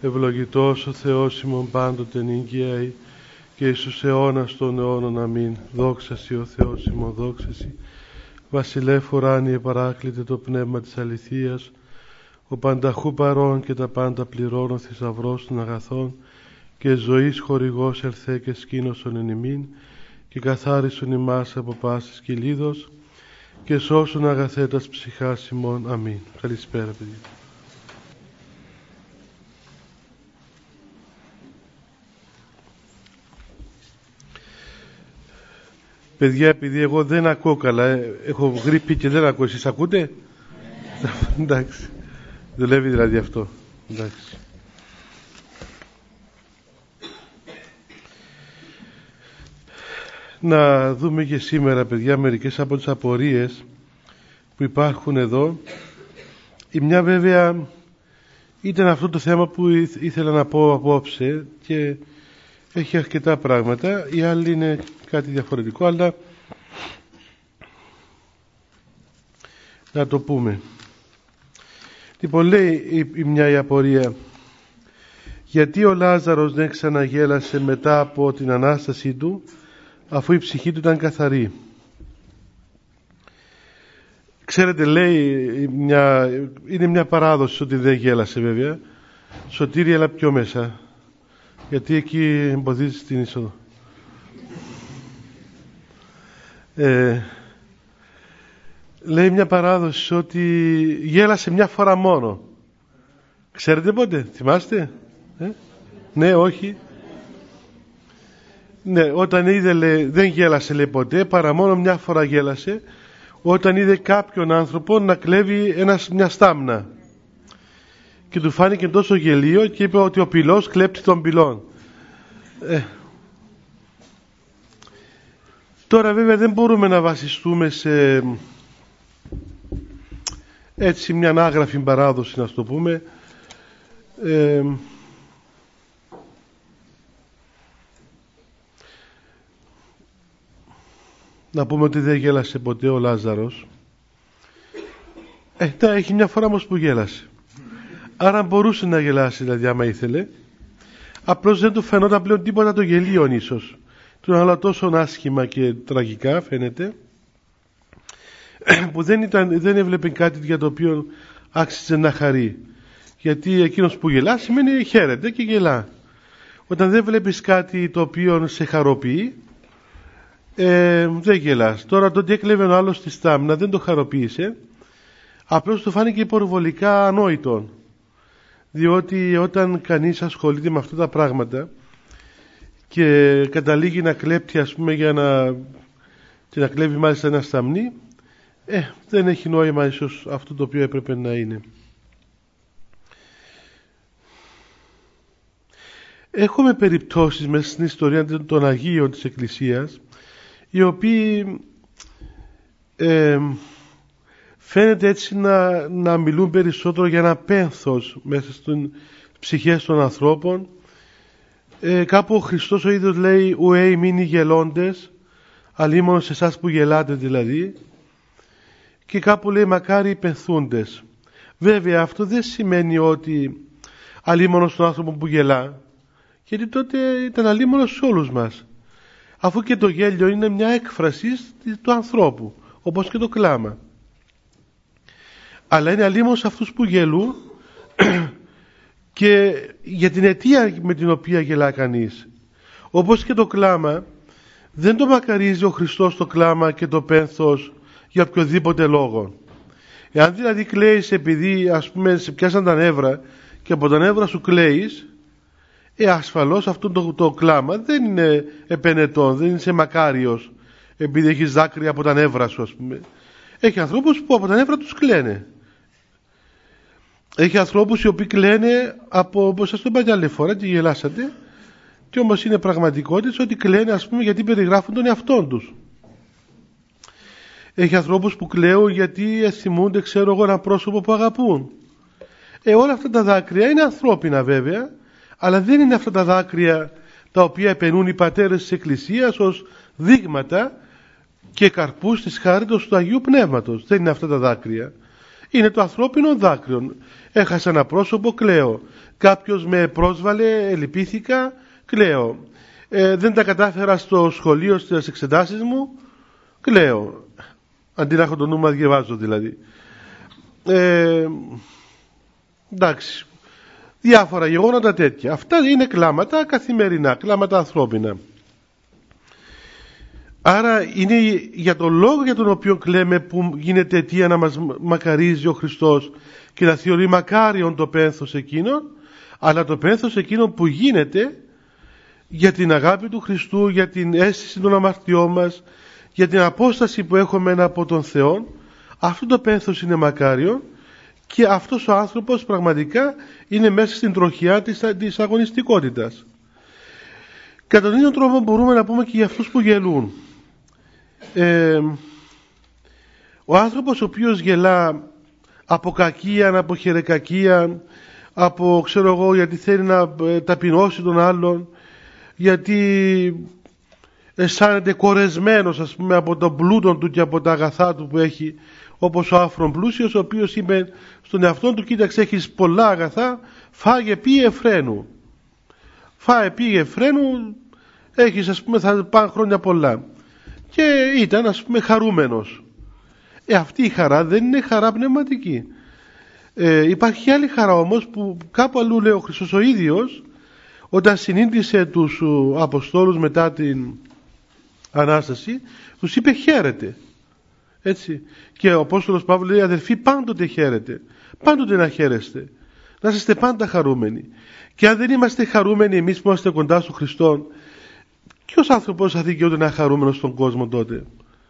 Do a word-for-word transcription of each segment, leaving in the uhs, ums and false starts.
Ευλογητός ο Θεός ημών πάντοτε νικαίει και εις τους αιώνας των αιώνων. Αμήν. Δόξα σοι ο Θεός ημών, δόξα σοι. Βασιλεύ ουράνιε παράκλητε το πνεύμα της αληθείας, ο πανταχού παρών και τα πάντα πληρών, ο θησαυρός των αγαθών και ζωής χορηγός ελθέ και σκήνωσον εν ημίν και καθάρισον ημάς από πάσης κυλίδος και σώσον αγαθέτας ψυχάς ημών. Αμήν. Καλησπέρα παιδιά. Παιδιά, επειδή εγώ δεν ακούω καλά, έχω γρήπη και δεν ακούω, εσείς ακούτε? Εντάξει, δουλεύει δηλαδή αυτό. Εντάξει. Να δούμε και σήμερα, παιδιά, μερικές από τις απορίες που υπάρχουν εδώ. Η μια βέβαια ήταν αυτό το θέμα που ήθελα να πω απόψε και έχει αρκετά πράγματα. Η άλλη είναι κάτι διαφορετικό, αλλά να το πούμε. Λοιπόν, λέει η, η μια η απορία, γιατί ο Λάζαρος δεν ξαναγέλασε μετά από την Ανάστασή του, αφού η ψυχή του ήταν καθαρή? Ξέρετε, λέει μια, είναι μια παράδοση ότι δεν γέλασε βέβαια. Σωτήρη, έλα πιο μέσα, γιατί εκεί εμποδίζει την είσοδο. Ε, λέει μια παράδοση ότι γέλασε μια φορά μόνο. Ξέρετε πότε, θυμάστε? Ε? Ναι, όχι. Ναι, όταν είδε, λέει, δεν γέλασε λέει ποτέ, παρά μόνο μια φορά γέλασε, όταν είδε κάποιον άνθρωπο να κλέβει ένα, μια στάμνα και του φάνηκε τόσο γελίο και είπε ότι ο πυλός κλέπτει τον πυλόν. ε, Τώρα βέβαια δεν μπορούμε να βασιστούμε σε έτσι μια άγραφη παράδοση, να το πούμε. Ε, να πούμε ότι δεν γέλασε ποτέ ο Λάζαρος. Ε, τα έχει μια φορά όμως που γέλασε. Άρα μπορούσε να γελάσει, δηλαδή άμα ήθελε. Απλώς δεν του φαινόταν πλέον τίποτα το γελίον ίσως. Του αλλά τόσο άσχημα και τραγικά φαίνεται, που δεν, ήταν, δεν έβλεπε κάτι για το οποίο άξιζε να χαρεί. Γιατί εκείνος που γελά σημαίνει χαίρεται και γελά. Όταν δεν βλέπεις κάτι το οποίο σε χαροποιεί, ε, δεν γελάς. Τώρα το ότι έκλεβε ο άλλος τη στάμνα δεν το χαροποίησε, απλώς του φάνηκε υπερβολικά ανόητο. Διότι όταν κανείς ασχολείται με αυτά τα πράγματα και καταλήγει να κλέπτει, ας πούμε, για να, και να κλέβει μάλιστα ένα σταμνί, ε, δεν έχει νόημα ίσως αυτό το οποίο έπρεπε να είναι. Έχουμε περιπτώσεις μέσα στην ιστορία των Αγίων της Εκκλησίας, οι οποίοι ε, φαίνεται έτσι να, να μιλούν περισσότερο για ένα πένθος μέσα στις ψυχές των ανθρώπων. Ε, κάπου ο Χριστός ο ίδιος λέει «Ουέι μείνει γελώντες», αλίμονο σε εσάς που γελάτε δηλαδή, και κάπου λέει «Μακάρι οι πενθούντες». Βέβαια αυτό δεν σημαίνει ότι αλίμονο στον άνθρωπο που γελά, γιατί τότε ήταν αλίμονο σε όλους μας, αφού και το γέλιο είναι μια έκφραση του ανθρώπου, όπως και το κλάμα. Αλλά είναι αλίμονο σε αυτούς που γελούν και για την αιτία με την οποία γελά κανείς. Όπως και το κλάμα, δεν το μακαρίζει ο Χριστός το κλάμα και το πένθος για οποιοδήποτε λόγο. Εάν δηλαδή κλαίεις επειδή, ας πούμε, σε πιάσαν τα νεύρα και από τα νεύρα σου κλαίεις, ε, ασφαλώς αυτό το, το κλάμα δεν είναι επενετών, δεν είσαι μακάριος επειδή έχεις δάκρυα από τα νεύρα σου, ας πούμε. Έχει ανθρώπους που από τα νεύρα τους κλαίνε. Έχει ανθρώπους οι οποίοι κλαίνε από, όπως σας το είπα άλλη φορά και γελάσατε, και όμως είναι πραγματικότητα ότι κλαίνε, ας πούμε, γιατί περιγράφουν τον εαυτόν τους. Έχει ανθρώπους που κλαίουν γιατί θυμούνται, ξέρω εγώ, ένα πρόσωπο που αγαπούν. Ε, όλα αυτά τα δάκρυα είναι ανθρώπινα βέβαια, αλλά δεν είναι αυτά τα δάκρυα τα οποία επενούν οι πατέρες της Εκκλησίας ως δείγματα και καρπούς της χάριτος του Αγίου Πνεύματος. Δεν είναι αυτά τα δάκρυα. Είναι το ανθρώπινο δάκρυο. Έχασα ένα πρόσωπο, κλαίω. Κάποιος με πρόσβαλε, λυπήθηκα, κλαίω. Ε, δεν τα κατάφερα στο σχολείο, στις εξετάσεις μου, κλαίω. Αντί να έχω το νου μου να διαβάζω δηλαδή. Ε, εντάξει. Διάφορα γεγονότα τέτοια. Αυτά είναι κλάματα καθημερινά, κλάματα ανθρώπινα. Άρα είναι για τον λόγο για τον οποίο κλαίμε που γίνεται αιτία να μας μακαρίζει ο Χριστός και να θεωρεί μακάριον το πένθος εκείνον, αλλά το πένθος εκείνον που γίνεται για την αγάπη του Χριστού, για την αίσθηση των αμαρτιών μας, για την απόσταση που έχουμε από τον Θεό. Αυτό το πένθος είναι μακάριο και αυτός ο άνθρωπος πραγματικά είναι μέσα στην τροχιά της, της αγωνιστικότητας. Κατά τον ίδιο τρόπο μπορούμε να πούμε και για αυτούς που γελούν. Ε, ο άνθρωπος ο οποίος γελά από κακία, από χερεκακία, από ξέρω εγώ γιατί θέλει να ταπεινώσει τον άλλον, γιατί αισθάνεται κορεσμένος ας πούμε από τον πλούτο του και από τα αγαθά του που έχει, όπως ο άφρον πλούσιος ο οποίος είπε στον εαυτό του, κοίταξε έχεις πολλά αγαθά, φάγε πήγε φρένου, φάγε πήγε φρένου, έχεις ας πούμε θα πάνε χρόνια πολλά, και ήταν ας πούμε χαρούμενος. Ε, αυτή η χαρά δεν είναι χαρά πνευματική. Ε, υπάρχει άλλη χαρά όμως που κάπου αλλού λέει ο Χριστός ο ίδιος, όταν συνήντησε τους Αποστόλους μετά την Ανάσταση, τους είπε χαίρετε. Έτσι. Και ο Απόστολος Παύλος λέει, αδελφοί, πάντοτε χαίρετε. Πάντοτε να χαίρεστε. Να είστε πάντα χαρούμενοι. Και αν δεν είμαστε χαρούμενοι εμείς που είμαστε κοντά στον Χριστό, ποιος άνθρωπος θα δικαιούται να είναι χαρούμενος στον κόσμο τότε?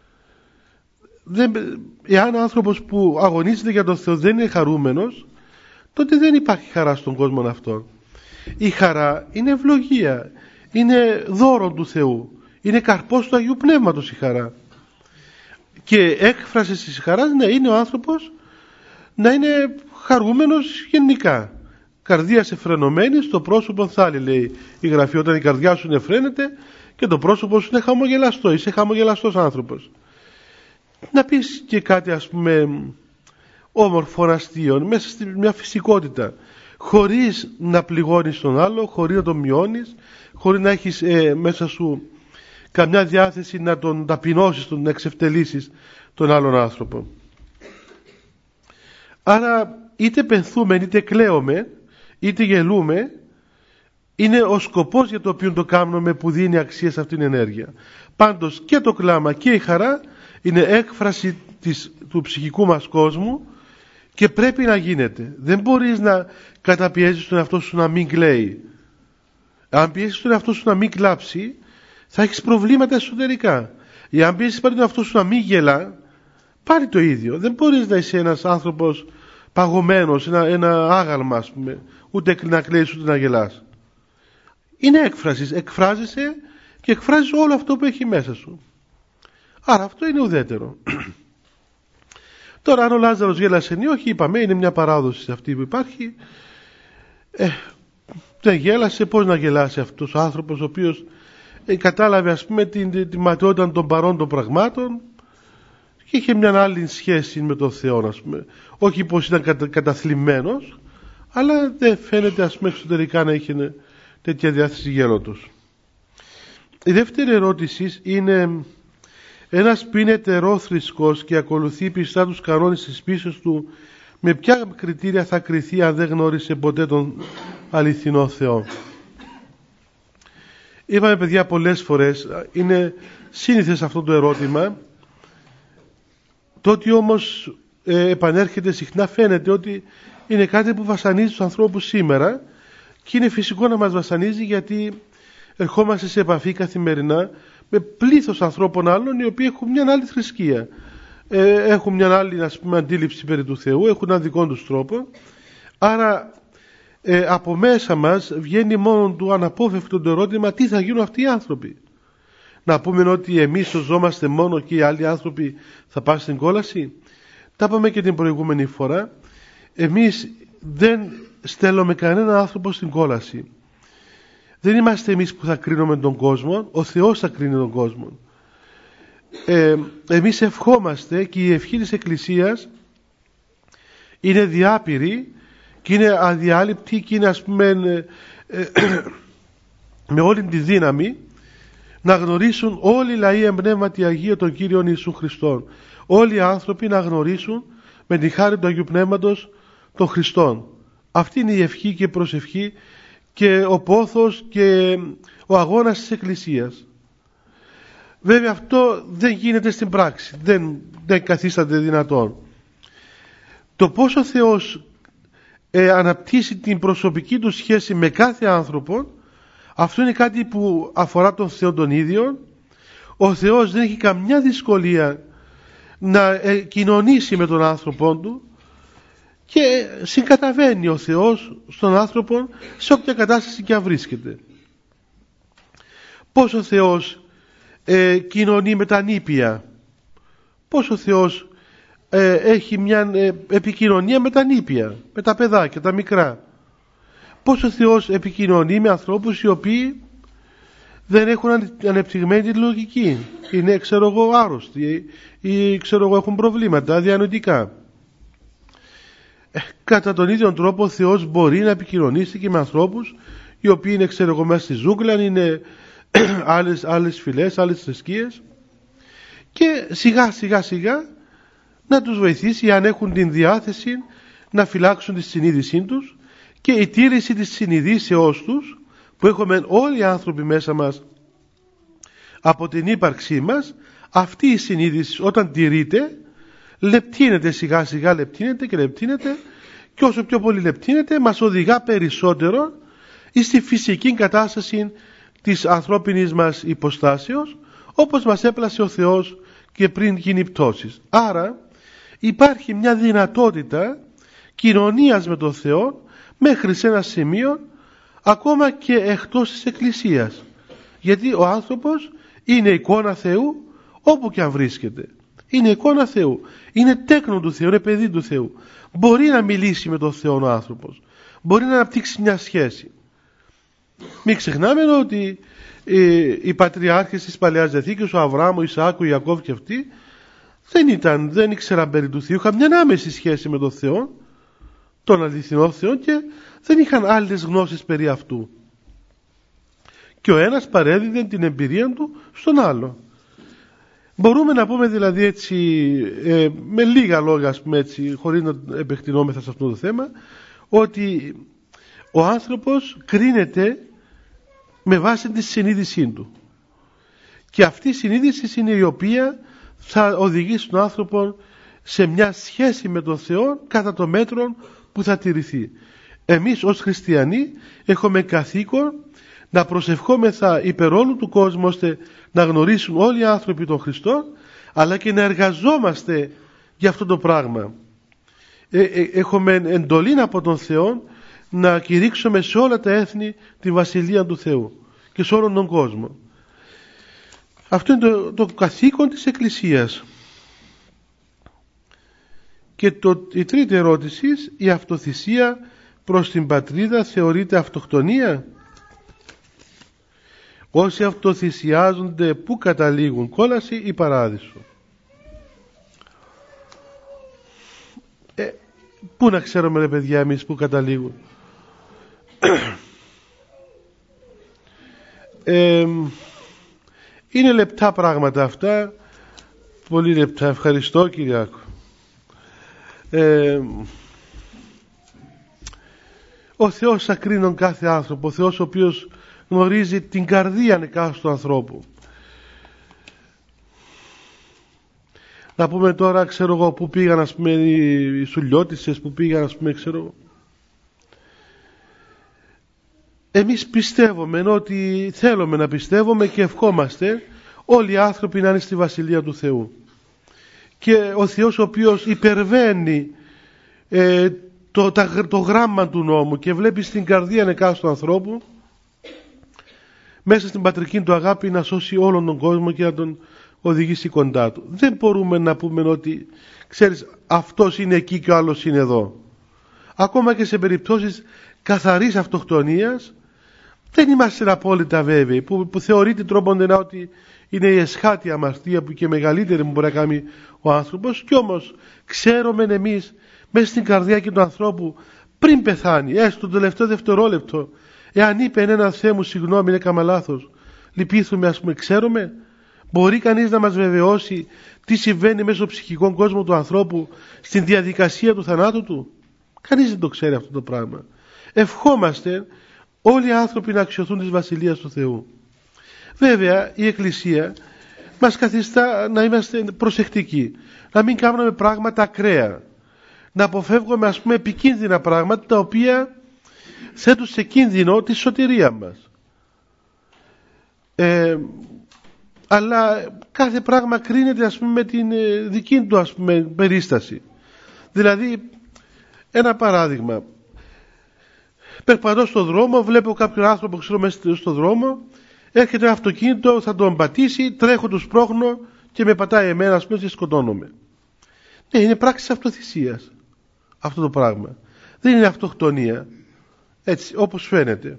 Δεν, εάν ο άνθρωπος που αγωνίζεται για τον Θεό δεν είναι χαρούμενος, τότε δεν υπάρχει χαρά στον κόσμο αυτόν. Η χαρά είναι ευλογία, είναι δώρο του Θεού, είναι καρπός του Αγίου Πνεύματος η χαρά. Και έκφραση της χαράς ναι, είναι ο άνθρωπος να είναι χαρούμενος γενικά. Καρδία εφρενωμένη, στο πρόσωπο θάλει, λέει η Γραφή, όταν η καρδιά σου εφραίνεται και το πρόσωπο σου είναι χαμογελαστό, είσαι χαμογελαστός άνθρωπος. Να πεις και κάτι ας πούμε όμορφο, αστείο, μέσα στη μια φυσικότητα, χωρίς να πληγώνεις τον άλλο, χωρίς να τον μειώνεις, χωρίς να έχεις ε, μέσα σου καμιά διάθεση να τον ταπεινώσεις, να εξευτελίσεις τον άλλον άνθρωπο. Άρα είτε πενθούμε, είτε κλαίουμε, είτε γελούμε, είναι ο σκοπός για το οποίο το κάνουμε που δίνει αξία σε αυτήν την ενέργεια. Πάντως και το κλάμα και η χαρά είναι έκφραση της, του ψυχικού μας κόσμου και πρέπει να γίνεται. Δεν μπορείς να καταπιέζεις τον εαυτό σου να μην κλαίει. Αν πιέσεις τον εαυτό σου να μην κλάψει, θα έχεις προβλήματα εσωτερικά. Ή αν πιέσεις πάλι τον εαυτό σου να μην γελά, πάλι το ίδιο. Δεν μπορείς να είσαι ένας άνθρωπος παγωμένος, ένα, ένα άγαλμα ας πούμε, ούτε να κλαίεις ούτε να γελάς. Είναι έκφραση, εκφράζεσαι και εκφράζεις όλο αυτό που έχει μέσα σου. Άρα αυτό είναι ουδέτερο. Τώρα αν ο Λάζαρος γέλασε ή όχι, είπαμε, είναι μια παράδοση αυτή που υπάρχει. Ε, δεν γέλασε, πώς να γελάσει αυτός ο άνθρωπος ο οποίος ε, κατάλαβε ας πούμε την, την, την ματαιότητα των παρόντων πραγμάτων και είχε μια άλλη σχέση με τον Θεό ας πούμε. Όχι πως ήταν κατα, καταθλιμμένος, αλλά δεν φαίνεται ας πούμε εξωτερικά να είχε τέτοια διάθεση γέλωτος. Η δεύτερη ερώτηση είναι, ένας που είναι ετερόθρησκος και ακολουθεί πιστά τους κανόνες της πίστης του, με ποια κριτήρια θα κριθεί αν δεν γνώρισε ποτέ τον αληθινό Θεό? Είπαμε παιδιά πολλές φορές, είναι σύνηθες αυτό το ερώτημα. Το ότι όμως ε, επανέρχεται συχνά φαίνεται ότι είναι κάτι που βασανίζει τους ανθρώπους σήμερα και είναι φυσικό να μας βασανίζει, γιατί ερχόμαστε σε επαφή καθημερινά με πλήθος ανθρώπων άλλων οι οποίοι έχουν μια άλλη θρησκεία, ε, έχουν μια άλλη ας πούμε, αντίληψη περί του Θεού, έχουν έναν δικό τους τρόπο. Άρα ε, από μέσα μας βγαίνει μόνο του αναπόφευκτο το ερώτημα, τι θα γίνουν αυτοί οι άνθρωποι? Να πούμε ότι εμείς σωζόμαστε μόνο και οι άλλοι άνθρωποι θα πάνε στην κόλαση? Τα είπαμε και την προηγούμενη φορά, εμείς δεν στέλνουμε κανέναν άνθρωπο στην κόλαση. Δεν είμαστε εμείς που θα κρίνουμε τον κόσμο, ο Θεός θα κρίνει τον κόσμο. Ε, εμείς ευχόμαστε, και η ευχή της Εκκλησίας είναι διάπειρη και είναι αδιάλειπτη και είναι, ας πούμε, ε, ε, με όλη τη δύναμη να γνωρίσουν όλοι οι λαοί εμπνεύματι Αγία τον Κύριον Ιησού Χριστόν. Όλοι οι άνθρωποι να γνωρίσουν με τη χάρη του Αγίου Πνεύματος των Χριστών. Αυτή είναι η ευχή και η προσευχή και ο πόθος και ο αγώνας της Εκκλησίας. Βέβαια αυτό δεν γίνεται στην πράξη, δεν, δεν καθίσταται δυνατόν. Το πώς ο Θεός ε, αναπτύσσει την προσωπική του σχέση με κάθε άνθρωπο, αυτό είναι κάτι που αφορά τον Θεό τον ίδιο. Ο Θεός δεν έχει καμιά δυσκολία να ε, κοινωνήσει με τον άνθρωπο του και συγκαταβαίνει ο Θεός στον άνθρωπο σε όποια κατάσταση και αν βρίσκεται. Πώς ο Θεός ε, κοινωνεί με τα νήπια, πώς ο Θεός ε, έχει μια ε, επικοινωνία με τα νήπια, με τα παιδάκια, τα μικρά. Πώς ο Θεός επικοινωνεί με ανθρώπους οι οποίοι δεν έχουν ανεπτυγμένη τη λογική, είναι, ξέρω εγώ, άρρωστοι ή, ξέρω εγώ, έχουν προβλήματα διανοητικά. Ε, κατά τον ίδιο τρόπο ο Θεός μπορεί να επικοινωνήσει και με ανθρώπους οι οποίοι είναι, ξέρω εγώ, μέσα στη ζούγκλα, είναι άλλες, άλλες φυλές, άλλες θρησκείες, και σιγά σιγά σιγά να τους βοηθήσει, αν έχουν την διάθεση, να φυλάξουν τη συνείδησή τους, και η τήρηση της συνειδήσεώς τους που έχουμε όλοι οι άνθρωποι μέσα μας από την ύπαρξή μας. Αυτή η συνείδηση όταν τηρείται, λεπτύνεται σιγά σιγά, λεπτύνεται και λεπτύνεται, και όσο πιο πολύ λεπτύνεται μας οδηγά περισσότερο στη φυσική κατάσταση της ανθρώπινης μας υποστάσεως, όπως μας έπλασε ο Θεός και πριν γίνει πτώσης. Άρα υπάρχει μια δυνατότητα κοινωνίας με τον Θεό μέχρι σε ένα σημείο, ακόμα και εκτός της Εκκλησίας, γιατί ο άνθρωπος είναι εικόνα Θεού όπου και αν βρίσκεται. Είναι εικόνα Θεού, είναι τέκνο του Θεού, είναι παιδί του Θεού. Μπορεί να μιλήσει με τον Θεό ο άνθρωπος, μπορεί να αναπτύξει μια σχέση. Μην ξεχνάμε ότι οι πατριάρχες της Παλαιάς Διαθήκης, ο Αβραάμ, ο Ισαάκ, ο Ιακώβ και αυτοί, δεν ήταν, δεν ήξεραν περί του Θεού, είχαν μια άμεση σχέση με τον Θεό, τον αληθινό Θεό, και δεν είχαν άλλες γνώσεις περί αυτού. Και ο ένας παρέδιδε την εμπειρία του στον άλλο. Μπορούμε να πούμε δηλαδή έτσι, ε, με λίγα λόγια, ας πούμε έτσι, χωρίς να επεκτηνόμεθα σε αυτό το θέμα, ότι ο άνθρωπος κρίνεται με βάση τη συνείδησή του. Και αυτή η συνείδηση είναι η οποία θα οδηγήσει τον άνθρωπο σε μια σχέση με τον Θεό κατά το μέτρο που θα τηρηθεί. Εμείς ως χριστιανοί έχουμε καθήκον να προσευχόμεθα υπέρ όλου του κόσμου, ώστε να γνωρίσουν όλοι οι άνθρωποι τον Χριστό, αλλά και να εργαζόμαστε για αυτό το πράγμα. Ε, ε, έχουμε εντολή από τον Θεό να κηρύξουμε σε όλα τα έθνη τη Βασιλεία του Θεού και σε όλον τον κόσμο. Αυτό είναι το, το καθήκον της Εκκλησίας. Και το, η τρίτη ερώτηση, η αυτοθυσία προς την πατρίδα θεωρείται αυτοκτονία? Όσοι αυτοθυσιάζονται, πού καταλήγουν, κόλαση ή παράδεισο? Ε, πού να ξέρουμε, ρε παιδιά, εμείς πού καταλήγουν? ε, είναι λεπτά πράγματα αυτά, πολύ λεπτά. Ευχαριστώ, Κυριάκο. Ε, ο Θεός ακρίνων κάθε άνθρωπο, ο Θεός ο οποίος γνωρίζει την καρδία εκάστου του ανθρώπου. Να πούμε τώρα, ξέρω εγώ, που πήγαν, ας πούμε, οι σουλιώτισσες, που πήγαν, ας πούμε, ξέρω εγώ. Εμείς πιστεύουμε, ότι θέλουμε να πιστεύουμε και ευχόμαστε όλοι οι άνθρωποι να είναι στη Βασιλεία του Θεού. Και ο Θεός ο οποίος υπερβαίνει ε, το, τα, το γράμμα του νόμου και βλέπει στην καρδία εκάστου ανθρώπου, μέσα στην πατρική του αγάπη να σώσει όλον τον κόσμο και να τον οδηγήσει κοντά του. Δεν μπορούμε να πούμε ότι, ξέρεις, αυτός είναι εκεί και ο άλλος είναι εδώ. Ακόμα και σε περιπτώσεις καθαρής αυτοκτονίας δεν είμαστε απόλυτα βέβαιοι, που, που θεωρείται τρόποντενα ότι είναι η εσχάτη αμαρτία που και μεγαλύτερη που μπορεί να κάνει ο άνθρωπος, κι όμως ξέρουμε εμείς μέσα στην καρδιά και του ανθρώπου πριν πεθάνει, έστω το τελευταίο δευτερόλεπτο, εάν είπε έναν Θεέ μου συγγνώμη, έκανα λάθος, λυπήθουμε, ας πούμε, ξέρουμε? Μπορεί κανείς να μας βεβαιώσει τι συμβαίνει μέσα στο ψυχικό κόσμο του ανθρώπου στην διαδικασία του θανάτου του? Κανείς δεν το ξέρει αυτό το πράγμα. Ευχόμαστε όλοι οι άνθρωποι να αξιωθούν της Βασιλείας του Θεού. Βέβαια η Εκκλησία μας καθιστά να είμαστε προσεκτικοί, να μην κάνουμε πράγματα ακραία, να αποφεύγουμε, ας πούμε, επικίνδυνα πράγματα τα οποία θέτουν σε κίνδυνο τη σωτηρία μας. Ε, αλλά κάθε πράγμα κρίνεται, ας πούμε, με την δική του, ας πούμε, περίσταση. Δηλαδή, ένα παράδειγμα, περπατώ στον δρόμο, βλέπω κάποιον άνθρωπο, ξέρω, μέσα στον δρόμο, έρχεται ένα αυτοκίνητο, θα τον πατήσει, τρέχω, του σπρώχνω και με πατάει εμένα, ας πούμε, και σκοτώνομαι. Ναι, είναι πράξη αυτοθυσίας αυτό το πράγμα. Δεν είναι αυτοκτονία, έτσι όπως φαίνεται.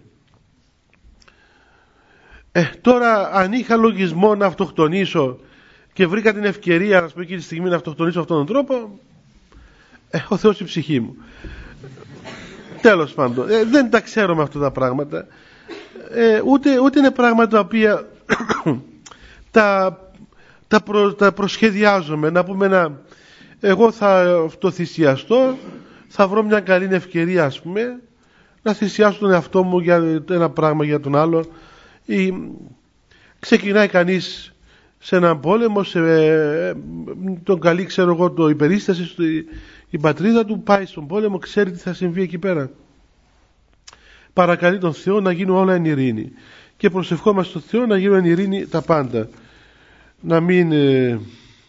Ε, τώρα αν είχα λογισμό να αυτοκτονήσω και βρήκα την ευκαιρία, ας πούμε, εκείνη τη στιγμή να αυτοκτονήσω αυτόν τον τρόπο, ε, ο Θεός η ψυχή μου. Τέλος πάντων, ε, δεν τα ξέρω με αυτά τα πράγματα. Ε, ούτε, ούτε είναι πράγματα τα οποία τα, τα, προ, τα προσχεδιάζομαι, να πούμε να, εγώ θα αυτοθυσιαστώ, θα βρω μια καλή ευκαιρία, ας πούμε, να θυσιάσω τον εαυτό μου για ένα πράγμα για τον άλλο. Ή ξεκινάει κανείς σε έναν πόλεμο, σε, τον καλεί, ξέρω εγώ, το υπερίσταση, η πατρίδα του, πάει στον πόλεμο, ξέρει τι θα συμβεί εκεί πέρα. Παρακαλεί τον Θεό να γίνουν όλα εν ειρήνη και προσευχόμαστε στον Θεό να γίνουν εν ειρήνη τα πάντα, να μην ε,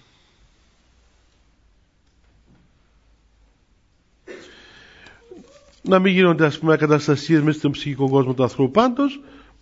να μην γίνονται, ας πούμε, ακαταστασίες μέσα στον ψυχικό κόσμο του ανθρώπου. Πάντως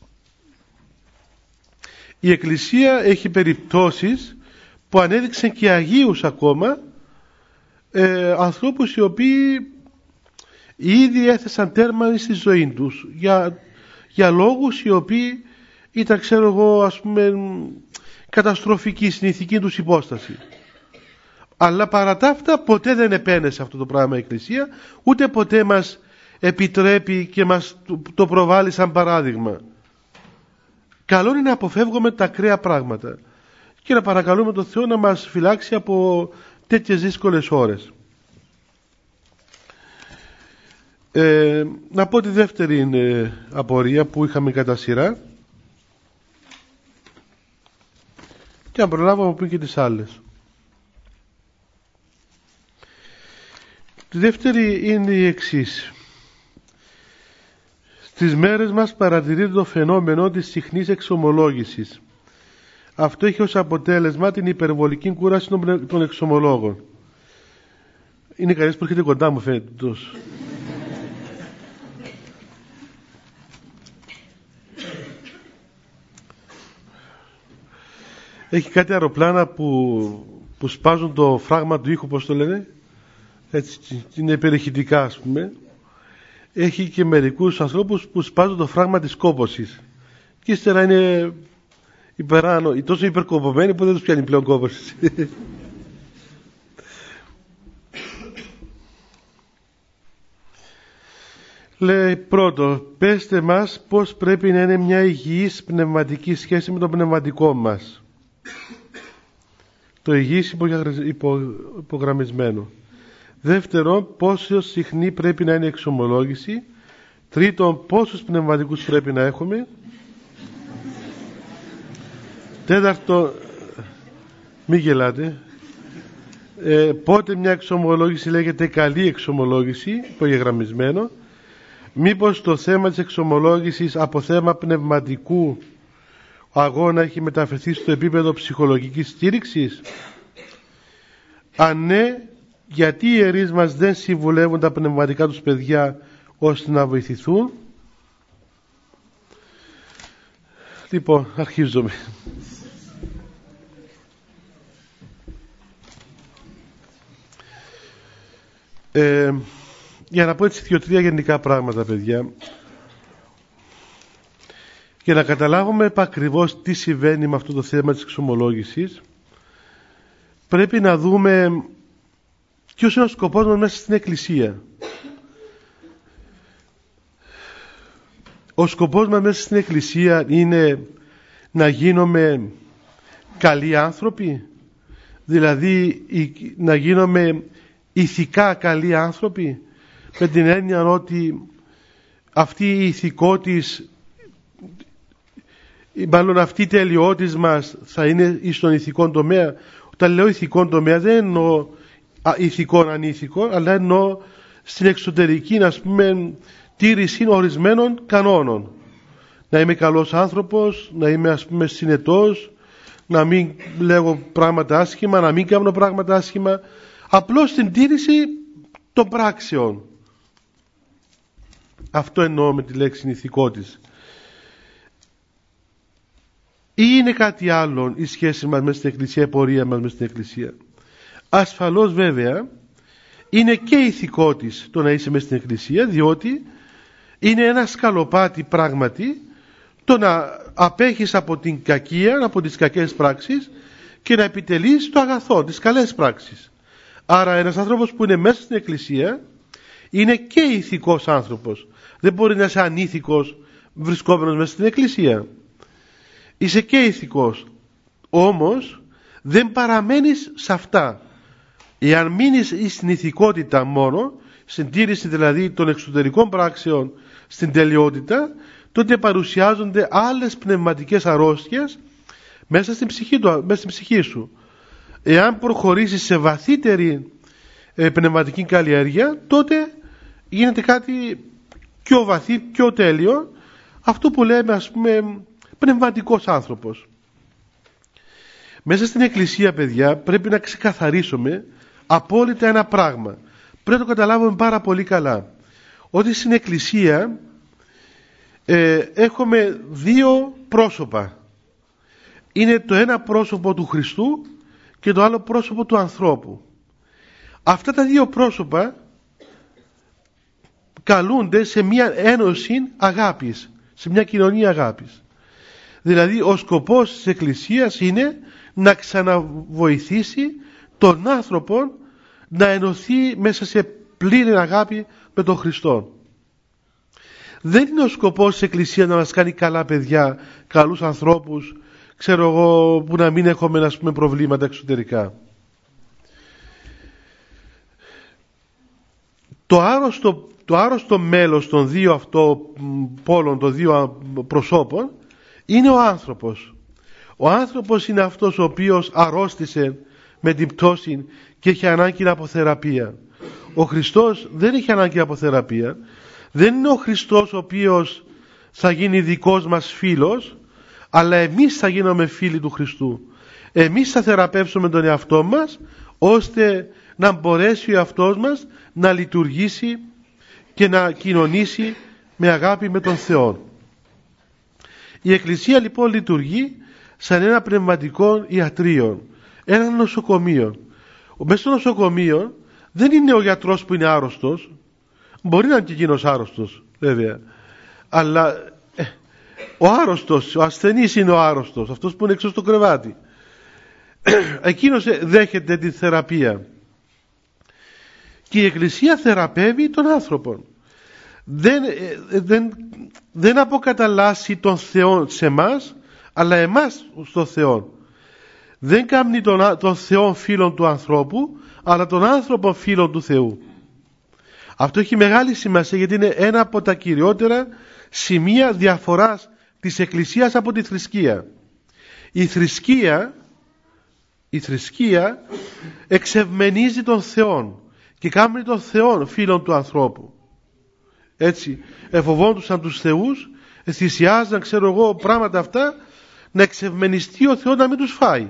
η Εκκλησία έχει περιπτώσεις που ανέδειξαν και Αγίους ακόμα, ε, ανθρώπους οι οποίοι ήδη έθεσαν τέρμα στη ζωή τους για, για λόγους οι οποίοι ήταν, ξέρω εγώ, ας πούμε, καταστροφικοί στην ηθική τους υπόσταση. Αλλά παρά τα αυτά ποτέ δεν επένεσε αυτό το πράγμα η Εκκλησία, ούτε ποτέ μας επιτρέπει και μας το προβάλλει σαν παράδειγμα. Καλό είναι να αποφεύγουμε τα ακραία πράγματα και να παρακαλούμε τον Θεό να μας φυλάξει από τέτοιες δύσκολες ώρες. Ε, να πω τη δεύτερη ε, απορία που είχαμε κατά σειρά και αν προλάβω να πω και τις άλλες. Τη δεύτερη είναι η εξής. Στις μέρες μας παρατηρείται το φαινόμενο της συχνής εξομολόγησης. Αυτό έχει ως αποτέλεσμα την υπερβολική κούραση των εξομολόγων. Είναι κανείς που έρχεται κοντά μου, φαίνεται τόσο. Έχει κάτι αεροπλάνα που, που σπάζουν το φράγμα του ήχου, πώς το λένε, έτσι, είναι υπερηχητικά, ας πούμε. Έχει και μερικούς ανθρώπους που σπάζουν το φράγμα της κόπωσης και ύστερα είναι υπεράνω, τόσο υπερκοπομένοι που δεν τους πιάνει πλέον κόπωση. Λέει πρώτο, πέστε μας πώς πρέπει να είναι μια υγιής πνευματική σχέση με το πνευματικό μας. Το υγιής υπο, υπογραμμισμένο. Δεύτερον, πόσο συχνή πρέπει να είναι η εξομολόγηση. Τρίτον, πόσους πνευματικούς πρέπει να έχουμε. Τέταρτον, μη γελάτε, ε, πότε μια εξομολόγηση λέγεται καλή εξομολόγηση, υπογραμμισμένο. Μήπως το θέμα της εξομολόγησης από θέμα πνευματικού αγώνα έχει μεταφερθεί στο επίπεδο ψυχολογικής στήριξης. Αν ναι, γιατί οι ιερείς μας δεν συμβουλεύουν τα πνευματικά τους παιδιά ώστε να βοηθηθούν. Λοιπόν, αρχίζουμε. Ε, για να πω έτσι δύο-τρία γενικά πράγματα, παιδιά, και να καταλάβουμε επακριβώς τι συμβαίνει με αυτό το θέμα της εξομολόγησης, πρέπει να δούμε Ποιος είναι ο σκοπός μας μέσα στην Εκκλησία? Ο σκοπός μας μέσα στην Εκκλησία είναι να γίνουμε καλοί άνθρωποι, δηλαδή να γίνουμε ηθικά καλοί άνθρωποι, με την έννοια ότι αυτή η ηθικότης, μάλλον αυτή η τελειότης μας θα είναι στον ηθικό τομέα. Όταν λέω ηθικό τομέα δεν εννοώ ηθικών ανήθικων, αλλά εννοώ στην εξωτερική, ας πούμε, τήρηση ορισμένων κανόνων. Να είμαι καλός άνθρωπος, να είμαι, ας πούμε, συνετός, να μην λέγω πράγματα άσχημα, να μην κάνω πράγματα άσχημα, απλώς την τήρηση των πράξεων. Αυτό εννοώ με τη λέξη ηθικότης. Ή είναι κάτι άλλο η σχέση μας μέσα στην Εκκλησία, η πορεία μας μέσα στην Εκκλησία? Ασφαλώς βέβαια είναι και ηθικότης το να είσαι μέσα στην Εκκλησία, διότι είναι ένα σκαλοπάτι πράγματι το να απέχεις από την κακία, από τις κακές πράξεις και να επιτελείς το αγαθό, τις καλές πράξεις. Άρα ένας άνθρωπος που είναι μέσα στην Εκκλησία είναι και ηθικός άνθρωπος. Δεν μπορεί να είσαι ανήθικος βρισκόμενος μέσα στην Εκκλησία. Είσαι και ηθικός. Όμως δεν παραμένεις σε αυτά. Εάν μείνεις στην ηθικότητα μόνο, στην τήρηση δηλαδή των εξωτερικών πράξεων, στην τελειότητα, τότε παρουσιάζονται άλλες πνευματικές αρρώστιες μέσα στην ψυχή, του, μέσα στην ψυχή σου. Εάν προχωρήσεις σε βαθύτερη ε, πνευματική καλλιέργεια, τότε γίνεται κάτι πιο βαθύ, πιο τέλειο, αυτό που λέμε, ας πούμε, πνευματικός άνθρωπος. Μέσα στην Εκκλησία, παιδιά, πρέπει να ξεκαθαρίσουμε απόλυτα ένα πράγμα. Πρέπει να το καταλάβουμε πάρα πολύ καλά. Ότι στην Εκκλησία ε, έχουμε δύο πρόσωπα. Είναι το ένα πρόσωπο του Χριστού και το άλλο πρόσωπο του ανθρώπου. Αυτά τα δύο πρόσωπα καλούνται σε μια ένωση αγάπης, σε μια κοινωνία αγάπης. Δηλαδή ο σκοπός της Εκκλησίας είναι να ξαναβοηθήσει τον άνθρωπο να ενωθεί μέσα σε πλήρη αγάπη με τον Χριστό. Δεν είναι ο σκοπός της Εκκλησίας να μας κάνει καλά παιδιά, καλούς ανθρώπους, ξέρω εγώ, που να μην έχουμε, ας πούμε, προβλήματα εξωτερικά. Το άρρωστο, το άρρωστο μέλος των δύο αυτό πόλων, των δύο προσώπων, είναι ο άνθρωπος. Ο άνθρωπος είναι αυτός ο οποίος αρρώστησε με την πτώση και έχει ανάγκη από θεραπεία. Ο Χριστός δεν έχει ανάγκη από θεραπεία. Δεν είναι ο Χριστός ο οποίος θα γίνει δικός μας φίλος, αλλά εμείς θα γίνουμε φίλοι του Χριστού. Εμείς θα θεραπεύσουμε τον εαυτό μας, ώστε να μπορέσει ο εαυτός μας να λειτουργήσει και να κοινωνήσει με αγάπη με τον Θεό. Η Εκκλησία λοιπόν λειτουργεί σαν ένα πνευματικό ιατρείο, ένα νοσοκομείο. Μέσα στο νοσοκομείο δεν είναι ο γιατρός που είναι άρρωστος, μπορεί να είναι και εκείνος άρρωστος βέβαια, αλλά ε, ο άρρωστος, ο ασθενής είναι ο άρρωστος, αυτός που είναι έξω στο κρεβάτι. Εκείνος δέχεται τη θεραπεία. Και η Εκκλησία θεραπεύει τον άνθρωπο. Δεν, δεν, δεν αποκαταλλάσσει τον Θεό σε εμάς, αλλά εμάς στον Θεό. Δεν κάνει τον, τον Θεό φίλον του ανθρώπου, αλλά τον άνθρωπο φίλον του Θεού. Αυτό έχει μεγάλη σημασία, γιατί είναι ένα από τα κυριότερα σημεία διαφοράς της Εκκλησίας από τη θρησκεία. Η θρησκεία, η θρησκεία εξευμενίζει τον Θεό και κάνει τον Θεό φίλον του ανθρώπου. Έτσι, εφοβόντουσαν τους θεούς, θυσιάζαν, ξέρω εγώ, πράγματα αυτά, να εξευμενιστεί ο Θεός να μην τους φάει.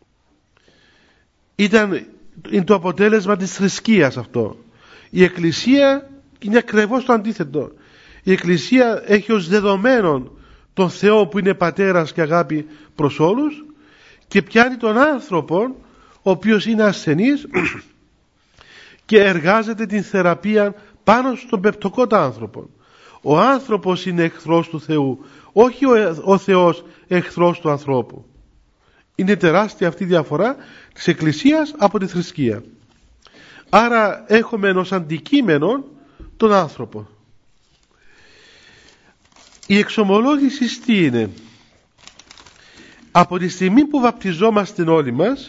Ήταν είναι το αποτέλεσμα της θρησκείας αυτό. Η Εκκλησία είναι ακριβώς το αντίθετο. Η Εκκλησία έχει ως δεδομένο τον Θεό που είναι πατέρας και αγάπη προς όλους και πιάνει τον άνθρωπο ο οποίος είναι ασθενής και εργάζεται την θεραπεία πάνω στον πεπτοκότα άνθρωπο. Ο άνθρωπος είναι εχθρός του Θεού, όχι ο, ο Θεός εχθρός του ανθρώπου. Είναι τεράστια αυτή η διαφορά της Εκκλησίας από τη θρησκεία. Άρα έχουμε ως αντικείμενο τον άνθρωπο. Η εξομολόγηση τι είναι? Από τη στιγμή που βαπτιζόμαστε όλοι μας,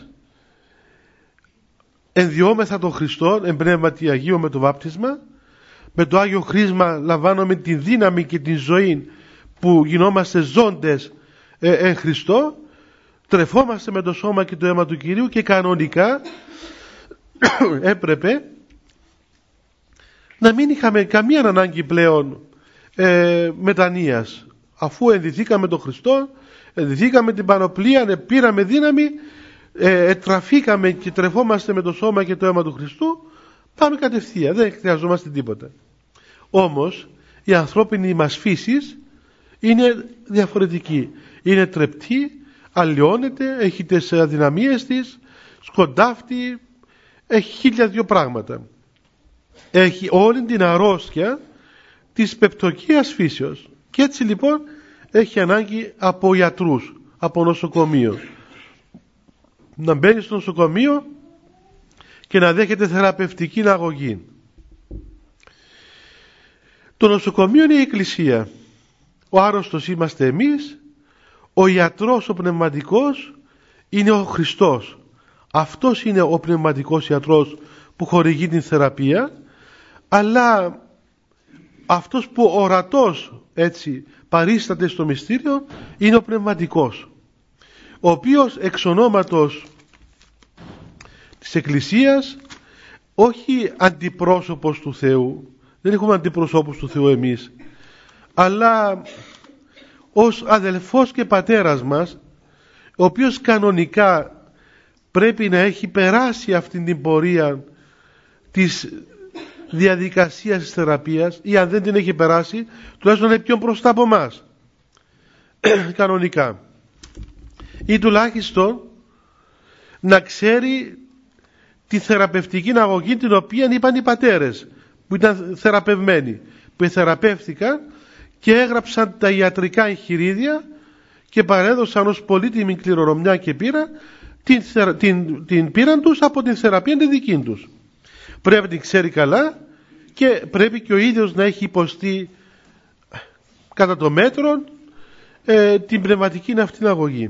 ενδιόμεθα τον Χριστό εν πνεύματι Αγίου με το βάπτισμα, με το Άγιο Χρίσμα λαμβάνουμε τη δύναμη και την ζωή που γινόμαστε ζώντες ε, εν Χριστώ, τρεφόμαστε με το σώμα και το αίμα του Κυρίου και κανονικά έπρεπε να μην είχαμε καμία ανάγκη πλέον ε, μετανοίας, αφού ενδυθήκαμε τον Χριστό, ενδυθήκαμε την πανοπλία, πήραμε δύναμη, ε, τραφήκαμε και τρεφόμαστε με το σώμα και το αίμα του Χριστού, πάμε κατευθείαν, δεν χρειαζόμαστε τίποτα. Όμως η ανθρώπινη μας φύσης είναι διαφορετική, είναι τρεπτή, αλλοιώνεται, έχει τις αδυναμίες της, σκοντάφτει, έχει χίλια δυο πράγματα. Έχει όλη την αρρώστια της πεπτωκίας φύσεως και έτσι λοιπόν έχει ανάγκη από ιατρούς, από νοσοκομείο. Να μπαίνει στο νοσοκομείο και να δέχεται θεραπευτική αγωγή. Το νοσοκομείο είναι η Εκκλησία. Ο άρρωστος είμαστε εμείς, ο ιατρός ο πνευματικός είναι ο Χριστός. Αυτός είναι ο πνευματικός ιατρός που χορηγεί την θεραπεία, αλλά αυτός που ορατός έτσι παρίσταται στο μυστήριο είναι ο πνευματικός, ο οποίος εξ ονόματος της Εκκλησίας, όχι αντιπρόσωπος του Θεού, δεν έχουμε αντιπροσώπους του Θεού εμείς, αλλά ως αδελφός και πατέρας μας, ο οποίος κανονικά πρέπει να έχει περάσει αυτήν την πορεία της διαδικασίας της θεραπείας, ή αν δεν την έχει περάσει, τουλάχιστον είναι πιο μπροστά από εμάς κανονικά, ή τουλάχιστον να ξέρει τη θεραπευτική αγωγή την οποία είπαν οι πατέρες που ήταν θεραπευμένοι, που θεραπεύτηκαν και έγραψαν τα ιατρικά εγχειρίδια και παρέδωσαν ως πολύτιμη κληρονομιά και πείρα την, την, την πείραν τους από την θεραπεία τη δική τους. Πρέπει να την ξέρει καλά και πρέπει και ο ίδιος να έχει υποστεί κατά το μέτρο ε, την πνευματική αυτήν αγωγή.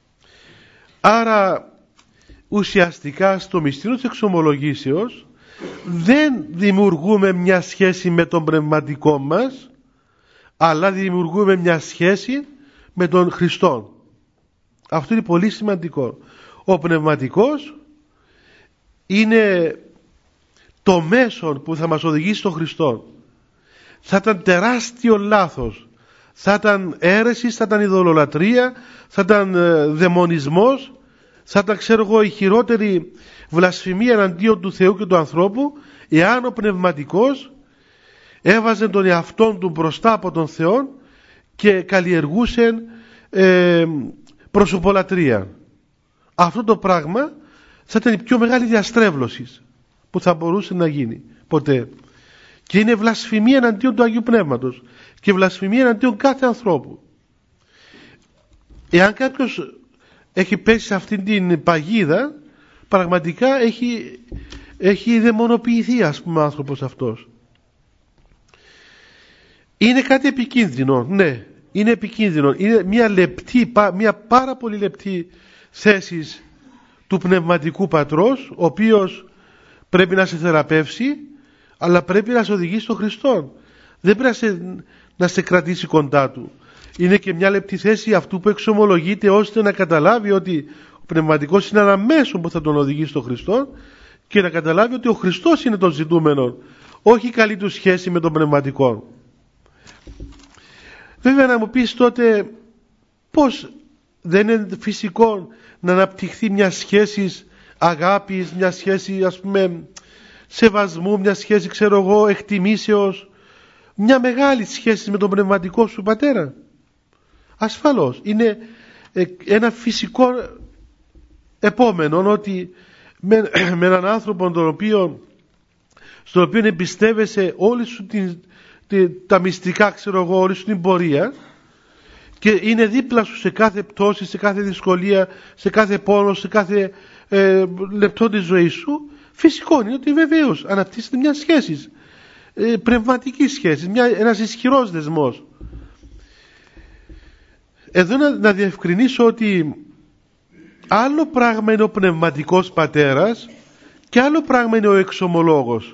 Άρα ουσιαστικά στο μυστήριο της εξομολογήσεως δεν δημιουργούμε μια σχέση με τον πνευματικό μας, αλλά δημιουργούμε μια σχέση με τον Χριστό. Αυτό είναι πολύ σημαντικό. Ο πνευματικός είναι το μέσον που θα μας οδηγήσει στον Χριστό. Θα ήταν τεράστιο λάθος, θα ήταν αίρεση, θα ήταν ειδωλολατρία, θα ήταν ε, δαιμονισμός, θα ήταν, ξέρω εγώ, η χειρότερη βλασφημία εναντίον του Θεού και του ανθρώπου, εάν ο πνευματικός έβαζε τον εαυτόν του μπροστά από τον Θεό και καλλιεργούσε ε, προσωπολατρία. Αυτό το πράγμα θα ήταν η πιο μεγάλη διαστρέβλωση που θα μπορούσε να γίνει ποτέ. Και είναι βλασφημία εναντίον του Αγίου Πνεύματος και βλασφημία εναντίον κάθε ανθρώπου. Εάν κάποιος έχει πέσει σε αυτήν την παγίδα, πραγματικά έχει, έχει δαιμονοποιηθεί, ας πούμε, ο άνθρωπος αυτός. Είναι κάτι επικίνδυνο, ναι, είναι επικίνδυνο. Είναι μια λεπτή, μια πάρα πολύ λεπτή θέση του πνευματικού πατρός, ο οποίος πρέπει να σε θεραπεύσει, αλλά πρέπει να σε οδηγήσει στον Χριστό. Δεν πρέπει να σε, να σε κρατήσει κοντά του. Είναι και μια λεπτή θέση αυτού που εξομολογείται, ώστε να καταλάβει ότι ο πνευματικός είναι ένα μέσο που θα τον οδηγήσει στον Χριστό και να καταλάβει ότι ο Χριστός είναι το ζητούμενο, όχι η καλή του σχέση με τον πνευματικό. Βέβαια να μου πεις τότε, πώς δεν είναι φυσικό να αναπτυχθεί μια σχέση αγάπης, μια σχέση, ας πούμε, σεβασμού, μια σχέση, ξέρω εγώ, εκτιμήσεως, μια μεγάλη σχέση με τον πνευματικό σου πατέρα? Ασφαλώς είναι ένα φυσικό επόμενο, ότι με, με έναν άνθρωπο τον οποίο, στον οποίο εμπιστεύεσαι όλη σου την, την, τα μυστικά, ξέρω εγώ, όλη σου την πορεία, και είναι δίπλα σου σε κάθε πτώση, σε κάθε δυσκολία, σε κάθε πόνο, σε κάθε ε, λεπτό της ζωής σου, Φυσικό είναι ότι βεβαίως αναπτύσσεται μια σχέση, ε, πνευματική σχέση, μια, ένας ισχυρός δεσμός. Εδώ να, να διευκρινίσω ότι άλλο πράγμα είναι ο πνευματικός πατέρας και άλλο πράγμα είναι ο εξομολόγος.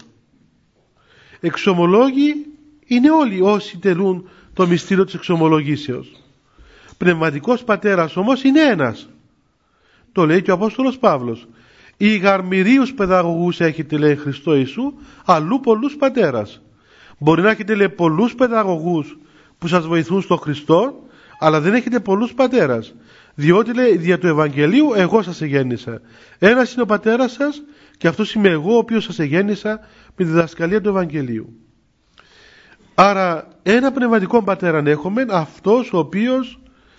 Εξομολόγοι είναι όλοι όσοι τελούν το μυστήριο της εξομολογήσεως. Πνευματικός πατέρας όμως είναι ένας. Το λέει και ο Απόστολος Παύλος. Οι γαρμυρίους παιδαγωγούς έχετε, λέει, Χριστό Ιησού, αλλού πολλούς πατέρας. Μπορεί να έχετε, λέει, πολλούς παιδαγωγούς που σας βοηθούν στο Χριστό, αλλά δεν έχετε πολλούς πατέρας. Διότι, λέει, δια του Ευαγγελίου εγώ σας εγέννησα. Ένας είναι ο πατέρας σας και αυτός είμαι εγώ ο οποίος σας εγέννησα με τη διδασκαλία του Ευαγγελίου. Άρα ένα πνευματικό πατέρα έχουμε, αυτός ο οποίος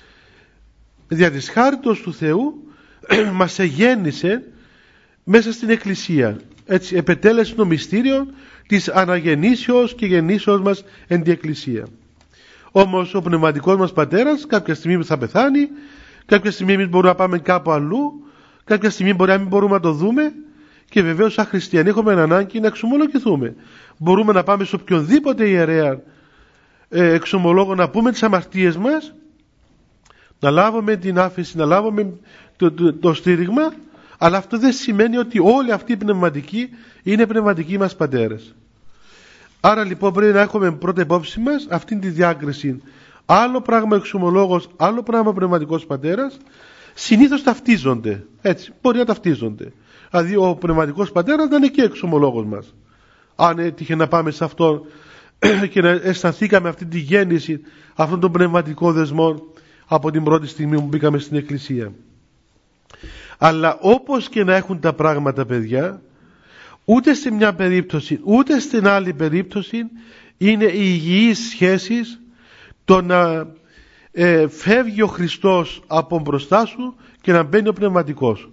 δια της χάριτος του Θεού μας εγέννησε μέσα στην Εκκλησία. Έτσι επετέλεσε το μυστήριο της αναγεννήσεως και γεννήσεως μας εν τη Εκκλησία. Όμως ο πνευματικός μας πατέρας κάποια στιγμή θα πεθάνει, κάποια στιγμή εμείς μπορούμε να πάμε κάπου αλλού, κάποια στιγμή μπορεί να μην μπορούμε να το δούμε, και βεβαίως σαν χριστιανοί έχουμε ανάγκη να εξομολογηθούμε. Μπορούμε να πάμε σε οποιονδήποτε ιερέα ε, εξομολόγο να πούμε τις αμαρτίες μας, να λάβουμε την άφεση, να λάβουμε το, το, το στήριγμα, αλλά αυτό δεν σημαίνει ότι όλοι αυτοί οι πνευματικοί είναι πνευματικοί μας πατέρες. Άρα λοιπόν πρέπει να έχουμε πρώτα υπόψη μας αυτήν τη διάκριση. Άλλο πράγμα εξομολόγος, άλλο πράγμα πνευματικός πατέρας, συνήθως ταυτίζονται. Έτσι, μπορεί να ταυτίζονται. Δηλαδή ο πνευματικός πατέρας να είναι και εξομολόγος μας. Αν έτυχε να πάμε σε αυτό και να αισθανθήκαμε αυτή τη γέννηση αυτών των πνευματικών δεσμών από την πρώτη στιγμή που μπήκαμε στην Εκκλησία. Αλλά όπως και να έχουν τα πράγματα, παιδιά, ούτε σε μια περίπτωση ούτε στην άλλη περίπτωση είναι οι υγιείς σχέσεις το να ε, φεύγει ο Χριστός από μπροστά σου και να μπαίνει ο πνευματικός.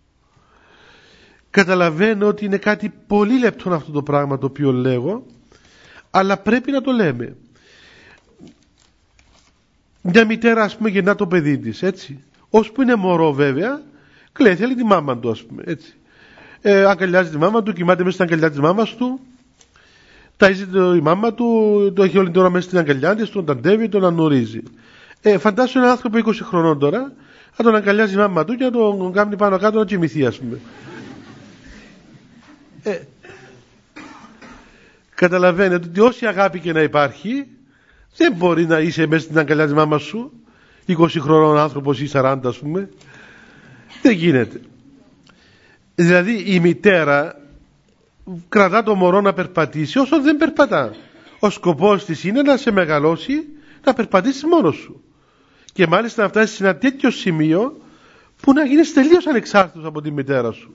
Καταλαβαίνω ότι είναι κάτι πολύ λεπτό αυτό το πράγμα το οποίο λέγω, αλλά πρέπει να το λέμε. Μια μητέρα, ας πούμε, γεννά το παιδί της, έτσι. Ώσπου είναι μωρό, βέβαια, κλαίει, θέλει τη μάμα του, ας πούμε, έτσι. Ε, αγκαλιάζει τη μάμα του, κοιμάται μέσα στην αγκαλιά της μάμας του, ταΐζει το, η μάμα του, το έχει όλη την ώρα μέσα στην αγκαλιά της, τον ταντεύει, τον ανουρίζει. Ε, φαντάσου έναν άνθρωπο είκοσι χρονών τώρα, να τον αγκαλιάζει η μάμα του και να τον κάνει πάνω κάτω να κοιμηθεί, ας πούμε. Ε, καταλαβαίνετε ότι όση αγάπη και να υπάρχει, δεν μπορεί να είσαι μέσα στην αγκαλιά της μάμας σου, είκοσι χρονών άνθρωπος ή σαράντα, ας πούμε. Δεν γίνεται. Δηλαδή η μητέρα κρατά το μωρό να περπατήσει όσο δεν περπατά. Ο σκοπός της είναι να σε μεγαλώσει, να περπατήσει μόνος σου. Και μάλιστα να φτάσεις σε ένα τέτοιο σημείο που να γίνεις τελείως ανεξάρτητος από τη μητέρα σου.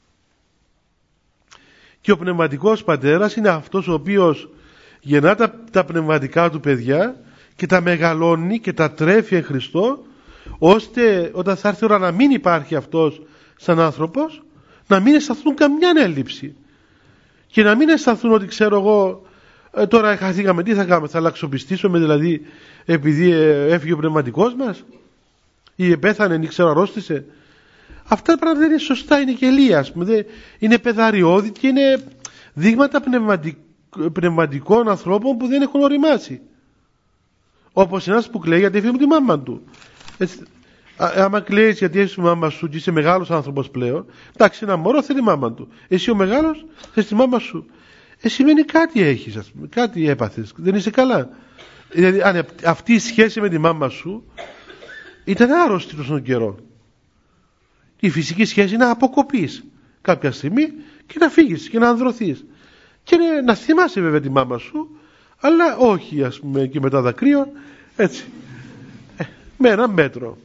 Και ο πνευματικός πατέρας είναι αυτός ο οποίος γεννά τα, τα πνευματικά του παιδιά και τα μεγαλώνει και τα τρέφει εν Χριστώ, ώστε όταν θα έρθει η ώρα να μην υπάρχει αυτός σαν άνθρωπος, να μην αισθανθούν καμιά έλλειψη και να μην αισθανθούν ότι, ξέρω εγώ, ε, τώρα χαθήκαμε, τι θα κάνουμε, θα αλλαξοπιστήσουμε δηλαδή επειδή ε, έφυγε ο πνευματικός μας ή πέθανε ή ξέρω αρρώστησε. Αυτά τα πράγματα δεν είναι σωστά, είναι γελία, ας πούμε, είναι παιδαριώδη και είναι δείγματα πνευματικ... πνευματικών ανθρώπων που δεν έχουν οριμάσει. Όπως ένας που κλαίει γιατί έφυγε με τη μάμα του. Έτσι, α, άμα κλαίεις γιατί έχεις τη μάμα σου και είσαι μεγάλος άνθρωπος πλέον, εντάξει, ένα μωρό θέλει τη μάμα του. Εσύ ο μεγάλος θες τη μάμα σου. Ε, σημαίνει κάτι έχεις, ας πούμε, κάτι έπαθες, δεν είσαι καλά. Δηλαδή, αν αυτή η σχέση με τη μάμα σου ήταν άρρωστη στον καιρό. Η φυσική σχέση είναι να αποκοπείς κάποια στιγμή και να φύγεις και να ανδρωθείς. Και να θυμάσαι βέβαια τη μάμα σου, αλλά όχι, ας πούμε, και μετά δακρύων, έτσι, ε, με ένα μέτρο.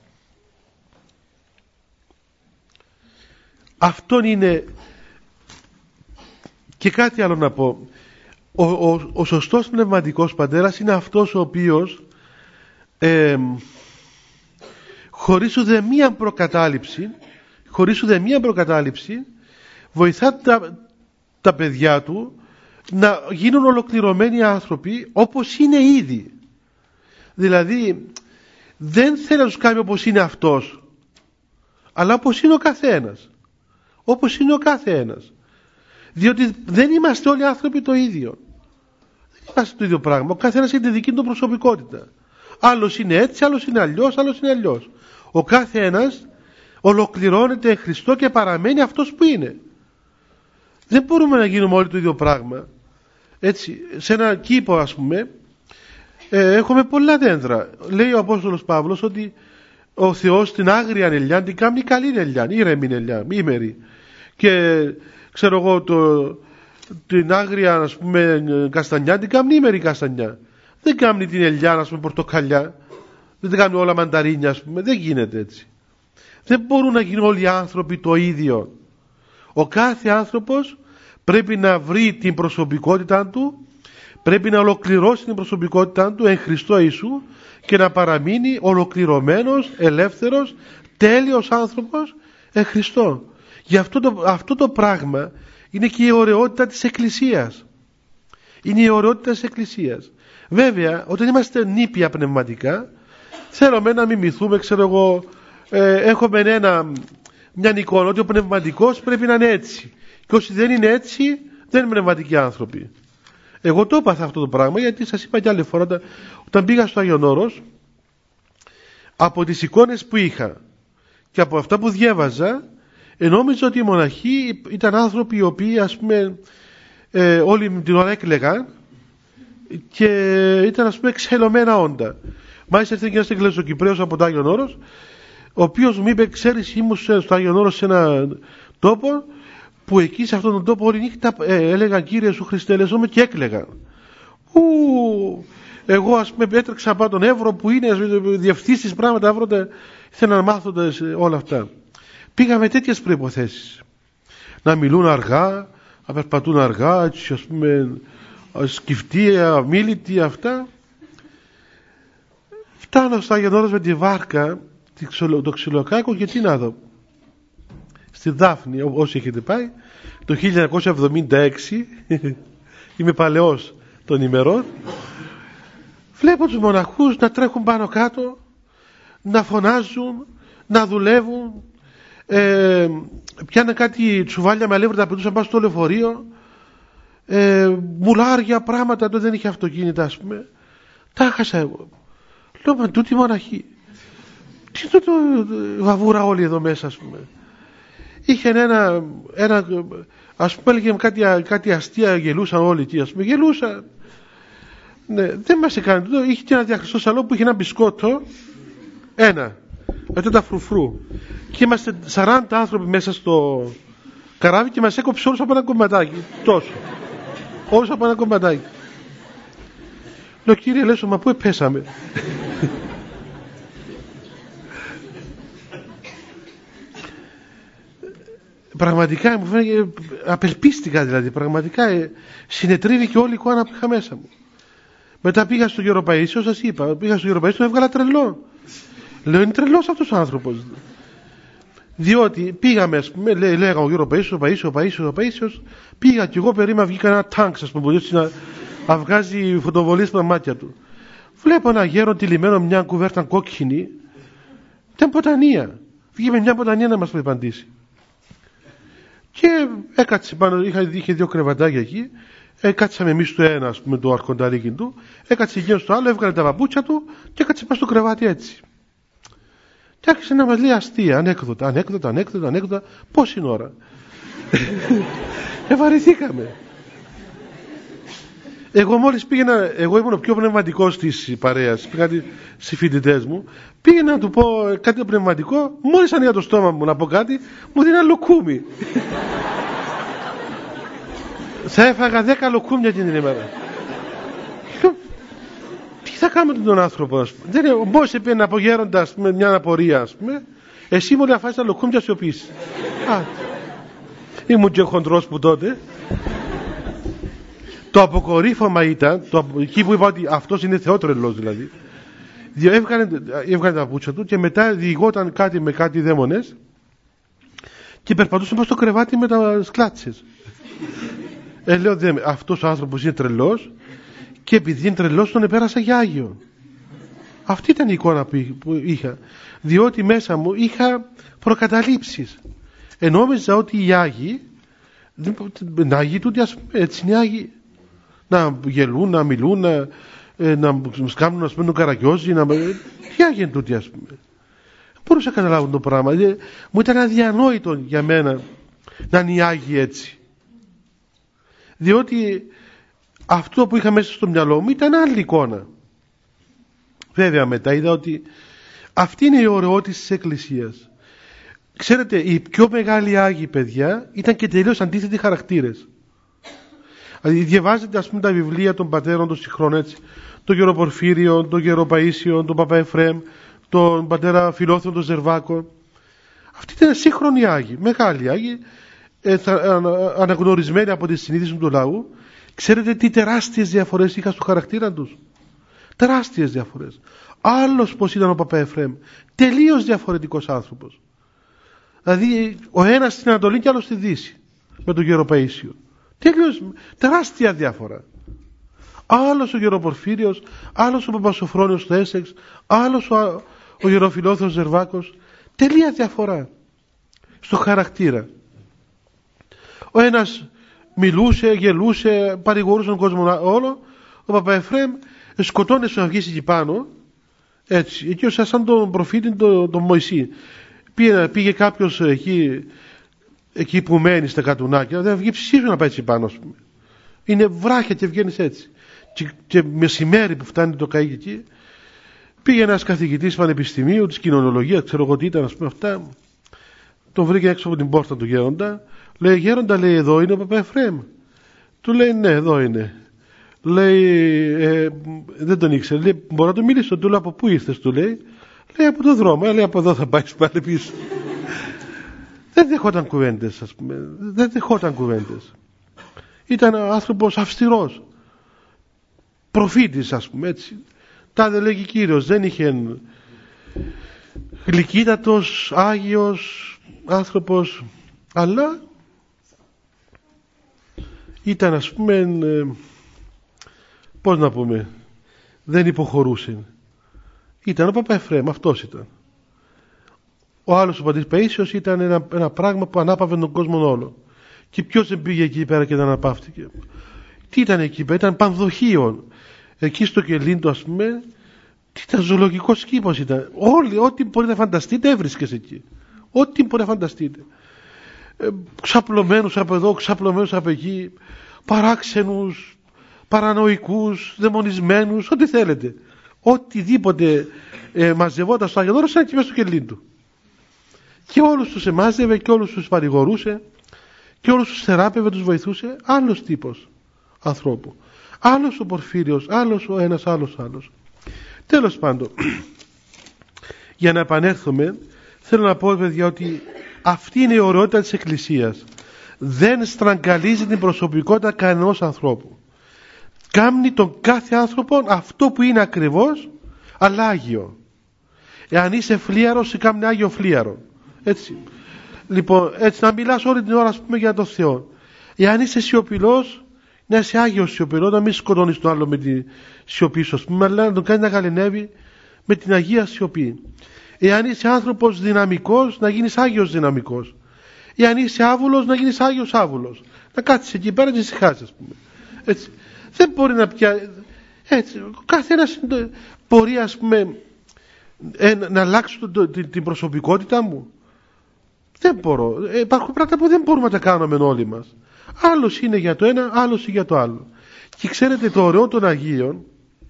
Αυτόν είναι. Και κάτι άλλο να πω. Ο, ο, ο σωστός πνευματικός πατέρας είναι αυτός ο οποίος ε, χωρίς ούτε μία προκατάληψη χωρίς ούτε μία προκατάληψη βοηθά τα, τα παιδιά του να γίνουν ολοκληρωμένοι άνθρωποι όπως είναι ήδη. Δηλαδή δεν θέλει να τους κάνει όπως είναι αυτός, αλλά όπως είναι ο καθένας. Όπως είναι ο καθένας. Διότι δεν είμαστε όλοι άνθρωποι το ίδιο. Δεν είμαστε το ίδιο πράγμα. Ο καθένας έχει τη δική του προσωπικότητα. Άλλος είναι έτσι, άλλος είναι αλλιώς, άλλος είναι αλλιώς. Ο κάθε ένας ολοκληρώνεται εν Χριστώ και παραμένει αυτός που είναι. Δεν μπορούμε να γίνουμε όλοι το ίδιο πράγμα. Έτσι, σε ένα κήπο, ας πούμε, ε, έχουμε πολλά δέντρα. Λέει ο Απόστολος Παύλος ότι ο Θεός την άγρια ελιά την κάνει καλή ελιά, ήρεμη ελιά, ήμερη. Και ξέρω εγώ, το, την άγρια, ας πούμε, καστανιά την κάνει ήμερη καστανιά. Δεν κάνει την ελιά, ας πούμε, πορτοκαλιά. Δεν την κάνει όλα μανταρίνια, ας πούμε. Δεν γίνεται έτσι. Δεν μπορούν να γίνουν όλοι οι άνθρωποι το ίδιο. Ο κάθε άνθρωπος πρέπει να βρει την προσωπικότητά του, πρέπει να ολοκληρώσει την προσωπικότητά του εν Χριστώ Ιησού και να παραμείνει ολοκληρωμένος, ελεύθερος, τέλειος άνθρωπος εν Χριστώ. Γι' αυτό το, αυτό το πράγμα είναι και η ωραιότητα της Εκκλησίας. Είναι η ωραιότητα της Εκκλησίας. Βέβαια, όταν είμαστε νήπια πνευματικά, θέλουμε να μιμηθούμε, ξέρω εγώ, ε, έχουμε ένα, μια εικόνα ότι ο πνευματικός πρέπει να είναι έτσι. Και όσοι δεν είναι έτσι, δεν είναι πνευματικοί άνθρωποι. Εγώ το έπαθα αυτό το πράγμα, γιατί σας είπα κι άλλη φορά, όταν, όταν πήγα στο Άγιον Όρος, από τις εικόνες που είχα και από αυτά που διέβαζα, νόμιζα ότι οι μοναχοί ήταν άνθρωποι οι οποίοι, ας πούμε, ε, όλη την ώρα έκλαιγαν και ήταν, ας πούμε, εξελωμένα όντα. Μάλιστα ήρθε και ένας Εκκλησοκυπραίος από το Άγιον Όρος, ο οποίος μου είπε, ξέρεις, ήμουν στο Άγιον Όρος σε ένα τόπο που εκεί σε αυτόν τον τόπο όλη νύχτα ε, έλεγαν Κύριε Σου Χριστέ ελέησον με και έκλαιγαν. Ου, εγώ, ας πούμε, έτρεξα από τον Εύρο που είναι διευθύνσεις πράγματα, άβρωτα, ήθελα να μάθω όλα αυτά. Πήγα με τέτοιες προϋποθέσεις. Να μιλούν αργά, να περπατούν αργά, έτσι, ας πούμε, σκυφτοί, αμίλητοι, αυτά. Φτάνω στο Άγιον Όρος με τη βάρκα, το Ξυλοκάκο, και τι να δω. Στη Δάφνη, όσοι έχετε πάει, το χίλια εννιακόσια εβδομήντα έξι, είμαι παλαιός των ημερών, βλέπω τους μοναχούς να τρέχουν πάνω κάτω, να φωνάζουν, να δουλεύουν, ε, πιάνε κάτι τσουβάλια με αλεύρι, τα πετούσαν πάνω στο λεωφορείο, ε, μουλάρια, πράγματα, το δεν είχε αυτοκίνητα, ας πούμε. Τα χάσα εγώ. Λέω, μα τούτη μοναχή, τι είναι το βαβούρα όλοι εδώ μέσα, ας πούμε. Είχε ένα, ένα ας πούμε, έλεγε κάτι, κάτι αστεία, γελούσαν όλοι εκεί, ας πούμε, γελούσαν. Ναι, δεν μας έκανε τούτο. Είχε και ένα διαχρηστό σαλό που είχε ένα μπισκότο, ένα, μετά τα φρουφρού. Και είμαστε σαράντα άνθρωποι μέσα στο καράβι και μας έκοψε όλους από ένα κομματάκι, τόσο. Όλους από ένα κομματάκι. Λέω, Κύριε Λέσο, μα πού επέσαμε. Πραγματικά μου φαίνεται, απελπίστηκα δηλαδή, πραγματικά ε, συνετρίβει και όλη η εικόνα που είχα μέσα μου. Μετά πήγα στο Γεροπαΐσιο, σας είπα, πήγα στο Γεροπαΐσιο, τον έβγαλα τρελό. Λέω, είναι τρελός αυτός ο άνθρωπος. Διότι πήγαμε, ας πούμε, λέ, λέγαμε ο Γεροπαΐσιος, ο Παΐσιος, ο Παΐσιος, ο Παΐσιος, πήγα και εγώ περίμενα, βγήκα ένα τάγκ, ας πούμε, που να, να βγάζει φωτοβολίες στα μάτια του. Βλέπω ένα γέρο τυλιγμένο, μια κουβέρτα κόκκινη, ήταν ποτανία. Βγήκε με μια ποτανία να μας απαντήσει. Και έκατσε πάνω, είχα, είχε δύο κρεβατάκια εκεί, έκατσαμε εμείς το ένα, ας πούμε, το αρχονταρίκι του, έκατσε εκείνο στο άλλο, έβγαλε τα παπούτσια του και έκατσε πάνω στο κρεβάτι έτσι. Και άρχισε να μας λέει αστεία, ανέκδοτα, ανέκδοτα, ανέκδοτα, ανέκδοτα, πόση ώρα. Ευαρεθήκαμε. Εγώ μόλις πήγαινα, εγώ ήμουν ο πιο πνευματικός της παρέας, πήγα στις φοιτητές μου, πήγαινα να του πω κάτι πνευματικό, μόλις ανοίγα το στόμα μου να πω κάτι, μου δίνει ένα λουκούμι. Θα έφαγα δέκα λουκούμια την ημέρα. Τι θα κάνουμε τον άνθρωπο, ας πούμε. Δεν είναι, πώς είπε να απογέροντα, ας πούμε, μια απορία, ας πούμε, εσύ μου να φάεις τα λουκούμια σιωπήσεις. Α, ήμουν και χοντρός που τότε. Το αποκορύφωμα ήταν, το, εκεί που είπα ότι αυτός είναι θεότρελος δηλαδή, έβγανε, έβγανε τα παπούτσια του και μετά διηγόταν κάτι με κάτι δαίμονες και περπατούσε πάνω στο κρεβάτι με τα σκλάτσες. Ε, λέω, δε, αυτός ο άνθρωπος είναι τρελός και επειδή είναι τρελός τον επέρασα για Άγιο. Αυτή ήταν η εικόνα που είχα, διότι μέσα μου είχα προκαταλήψεις. Ενόμιζα ότι οι Άγιοι Να Άγιοι τούτοι, ας πούμε, έτσι είναι Άγιοι. Να γελούν, να μιλούν, να, να μας κάνουν, ας πούμε, το καραγκιόζι, να... Τι Άγιοι είναι τούτοι, ας πούμε. Δεν μπορούσα να καταλάβω το πράγμα. Μου ήταν αδιανόητο για μένα να είναι οι Άγιοι έτσι. Διότι αυτό που είχα μέσα στο μυαλό μου ήταν άλλη εικόνα. Βέβαια μετά είδα ότι αυτή είναι η ωραιότητα της Εκκλησίας. Ξέρετε, οι πιο μεγάλοι Άγιοι, παιδιά, ήταν και τελείως αντίθετοι χαρακτήρες. Δηλαδή διαβάζετε, ας πούμε, τα βιβλία των πατέρων των συγχρόνων, έτσι, τον γερο Πορφύριο, τον γερο Παΐσιο, τον Παπά Εφραίμ, τον πατέρα Φιλόθεο, τον Ζερβάκο. Αυτοί ήταν σύγχρονοι Άγιοι, μεγάλοι Άγιοι, ε, αναγνωρισμένοι από τη συνείδηση του λαού. Ξέρετε τι τεράστιες διαφορές είχαν στο χαρακτήρα τους. Τεράστιες διαφορές. Άλλος πως ήταν ο Παπά Εφραίμ, τελείως διαφορετικός άνθρωπος. Δηλαδή ο ένας στην Ανατολή και άλλος στη Δύση, με τον γερο Παΐσιο. Τελείως, τεράστια διάφορα. Άλλος ο γερο Πορφύριος, άλλος ο Παπασοφρόνιος στο Έσεξ, άλλος ο, ο γερο Φιλόθεος Ζερβάκος. Τελεία διαφορά στο χαρακτήρα. Ο ένας μιλούσε, γελούσε, παρηγορούσε τον κόσμο όλο. Ο Παπά Εφραίμ σκοτώνεσαι να βγεις εκεί πάνω, έτσι, εκεί σαν τον προφήτη τον, τον Μωυσή. Πήγε, πήγε κάποιος εκεί, εκεί που μένει στα κατουνάκια, δεν βγει ψήσου να πάει έτσι πάνω, ας πούμε. Είναι βράχια και βγαίνεις έτσι. Και, και μεσημέρι που φτάνει το καΐκι εκεί, πήγε ένας καθηγητής πανεπιστημίου της κοινωνιολογίας, ξέρω εγώ τι ήταν, ας πούμε, αυτά. Τον βρήκε έξω από την πόρτα του γέροντα. Λέει, γέροντα, λέει, εδώ είναι ο Παπά Εφραίμ. Του λέει, ναι, εδώ είναι. Λέει, ε, δεν τον ήξερε. Λέει, μπορώ να του μιλήσω. Του λέει, από πού ήρθες, του λέει. Λέει, από το δρόμο. Λέει, από εδώ θα πάει πάλι πίσω. Δεν δεχόταν κουβέντες, ας πούμε. Δεν δεχόταν κουβέντες. Ήταν άνθρωπος αυστηρός. Προφήτης, ας πούμε, έτσι. Τάδε λέγει Κύριος, δεν είχε γλυκύτατος, άγιος άνθρωπος, αλλά ήταν, ας πούμε, ε, πώς να πούμε, δεν υποχωρούσε. Ήταν ο Παπά Εφραίμ, αυτός ήταν. Ο άλλος ο πατήρ Παΐσιος ήταν ένα, ένα πράγμα που ανάπαυε τον κόσμο όλο. Και ποιος δεν πήγε εκεί πέρα και δεν αναπαύτηκε. Τι ήταν εκεί πέρα, ήταν πανδοχείο. Εκεί στο Κελίντο, ας πούμε, τι ήταν, ζωολογικός κήπος ήταν. Όλοι, ό,τι μπορείτε να φανταστείτε έβρισκες εκεί. Ό,τι μπορείτε να φανταστείτε. Ε, ξαπλωμένους από εδώ, ξαπλωμένους από εκεί, παράξενους, παρανοϊκούς, δαιμονισμένους, ό,τι θέλετε. Οτιδήποτε ε, μαζευόταν στο Άγιον Όρος ήταν εκεί μέσα στο κελί του. Και όλους τους εμάζευε και όλους τους παρηγορούσε και όλους τους θεράπευε, τους βοηθούσε. Άλλος τύπος ανθρώπου. Άλλος ο Πορφύριος, άλλος ο ένας, άλλος άλλος. Τέλος πάντων, για να επανέλθουμε, θέλω να πω, παιδιά, ότι αυτή είναι η ωραιότητα της Εκκλησίας. Δεν στραγγαλίζει την προσωπικότητα κανενός ανθρώπου. Κάμνει τον κάθε άνθρωπο αυτό που είναι ακριβώς, αλλά Άγιο. Εάν είσαι φλίαρος, σε κάμνει Άγιο φλίαρο. Έτσι. Λοιπόν, έτσι να μιλάς όλη την ώρα, ας πούμε, για τον Θεό. Εάν είσαι σιωπηλός, να είσαι Άγιος σιωπηλός, να μην σκοτώνεις τον άλλο με τη σιωπή σου, ας πούμε, αλλά να τον κάνεις να γαληνεύει με την Αγία σιωπή. Εάν είσαι άνθρωπος δυναμικός, να γίνεις Άγιος δυναμικός. Εάν είσαι άβουλος, να γίνεις Άγιος άβουλος. Να κάτσεις εκεί πέρα και ησυχάσεις, ας πούμε. Έτσι. Δεν μπορεί να πια... Έτσι. Καθένας μπορεί, ας πούμε, ε, να αλλάξω το, την, την προσωπικότητα μου. Δεν μπορώ. Ε, υπάρχουν πράγματα που δεν μπορούμε να τα κάνουμε όλοι μας. Άλλος είναι για το ένα, άλλος είναι για το άλλο. Και ξέρετε, το ωραίο των Αγίων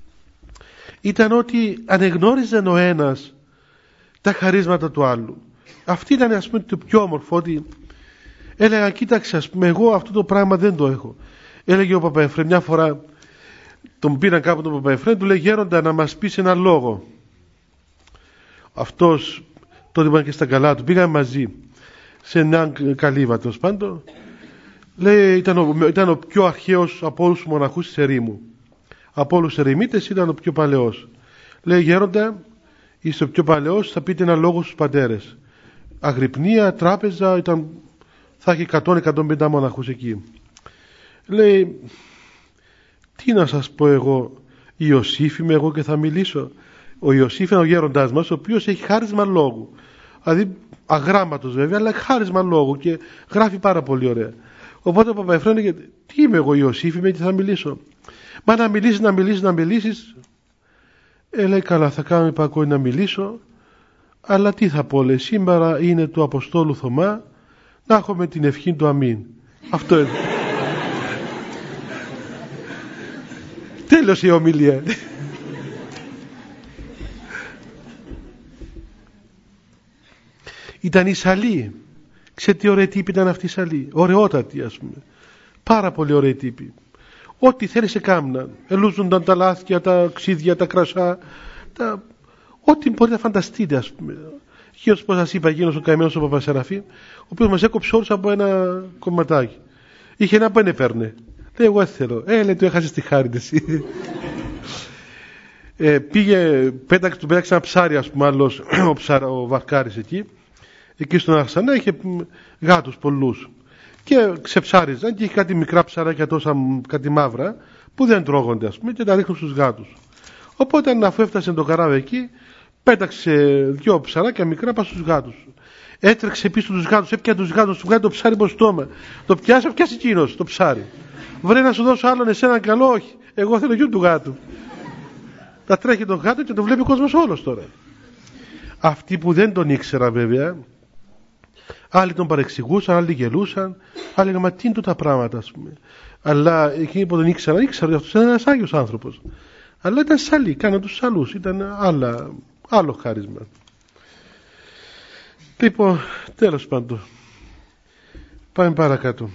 ήταν ότι ανεγνώριζαν ο ένας τα χαρίσματα του άλλου. Αυτή ήταν, ας πούμε, το πιο όμορφο, ότι έλεγα, κοίταξε, ας πούμε, εγώ αυτό το πράγμα δεν το έχω. Έλεγε ο Παπά Εφραίμ, μια φορά τον πήραν κάπου τον Παπά Εφραίμ, του λέει, γέροντα, να μας πεις ένα λόγο. Αυτός, τότε είπαν και στα καλά του, πήγαν μαζί σε έναν καλύβα, τέλος πάντων. Λέει, ήταν ο, ήταν ο πιο αρχαίος από όλους τους μοναχούς της ερήμου. Από όλους τους ερημίτες ήταν ο πιο παλαιός. Λέει, γέροντα, είστε ο πιο παλαιός, θα πείτε ένα λόγο στους πατέρες. Αγρυπνία, τράπεζα, ήταν, θα έχει εκατό με εκατόν πενήντα μοναχούς εκεί. Λέει, τι να σας πω εγώ, Ιωσήφ είμαι εγώ και θα μιλήσω. Ο Ιωσήφ είναι ο γέροντάς μας, ο οποίος έχει χάρισμα λόγου. Δηλαδή αγράμματος βέβαια, αλλά χάρισμα λόγου και γράφει πάρα πολύ ωραία. Οπότε ο Παπαεφρόν έλεγε, τι είμαι εγώ Ιωσήφ, είμαι και θα μιλήσω. Μα να μιλήσεις, να μιλήσεις, να μιλήσεις. Ε, λέει, καλά, θα κάνω υπακόη να μιλήσω, αλλά τι θα πω, λέει, σήμερα είναι του Αποστόλου Θωμά, να έχουμε την ευχή του αμήν. Αυτό είναι. Τέλος η ομιλία. Ήταν η Σαλή. Ξέρετε τι ωραία τύπη ήταν αυτή η Σαλή. Ωραιότατη, ας πούμε. Πάρα πολύ ωραία τύπη. Ό,τι θέλει σε κάμναν. Ελούζονταν τα λάθια, τα ξύδια, τα κρασά. Τα... Ό,τι μπορεί να φανταστείτε, ας πούμε. Εκείνος, πώς σας είπα, εκείνος ο καημένος ο Παπασεραφή, ο οποίος μας έκοψε όλους από ένα κομματάκι. Είχε ένα που δεν έπαιρνε. Λέει, εγώ θέλω. Ε, λέει, του έχασες τη χάρη εσύ. ε, πήγε, πέταξε, του πέταξε ένα ψάρι, ας πούμε, άλλος, ο, ψάρα, ο Βαρκάρης εκεί. Εκεί στον Αχσανά είχε γάτους πολλούς. Και ξεψάριζαν και είχε κάτι μικρά ψαράκια τόσα, κάτι μαύρα, που δεν τρώγονται, ας πούμε, και τα ρίχνουν στους γάτους. Οπότε, αφού έφτασε το καράβι εκεί, πέταξε δυο ψαράκια μικρά πάνω στους γάτους. Έτρεξε πίσω τους γάτους, έπιανε τους γάτους, του βγάλει το ψάρι προς το στόμα. Το πιάσε, πιάσει εκείνος το ψάρι. Βρε να σου δώσω άλλον εσένα καλό, όχι. Εγώ θέλω γιο του γάτου. Τα τρέχει τον γάτο και το βλέπει ο κόσμος όλος τώρα. Αυτοί που δεν τον ήξερα βέβαια, άλλοι τον παρεξηγούσαν, άλλοι γελούσαν, άλλοι λέγανε, μα τι είναι τούτα πράγματα, ας πούμε. Αλλά εκείνοι που τον ήξερα, ήξερα ότι αυτός ήταν ένας Άγιος άνθρωπος. Αλλά ήταν σαλή, κάναν τους σαλούς, ήταν άλλα, άλλο χάρισμα. Λοιπόν, τέλος πάντων, πάμε παρακάτω.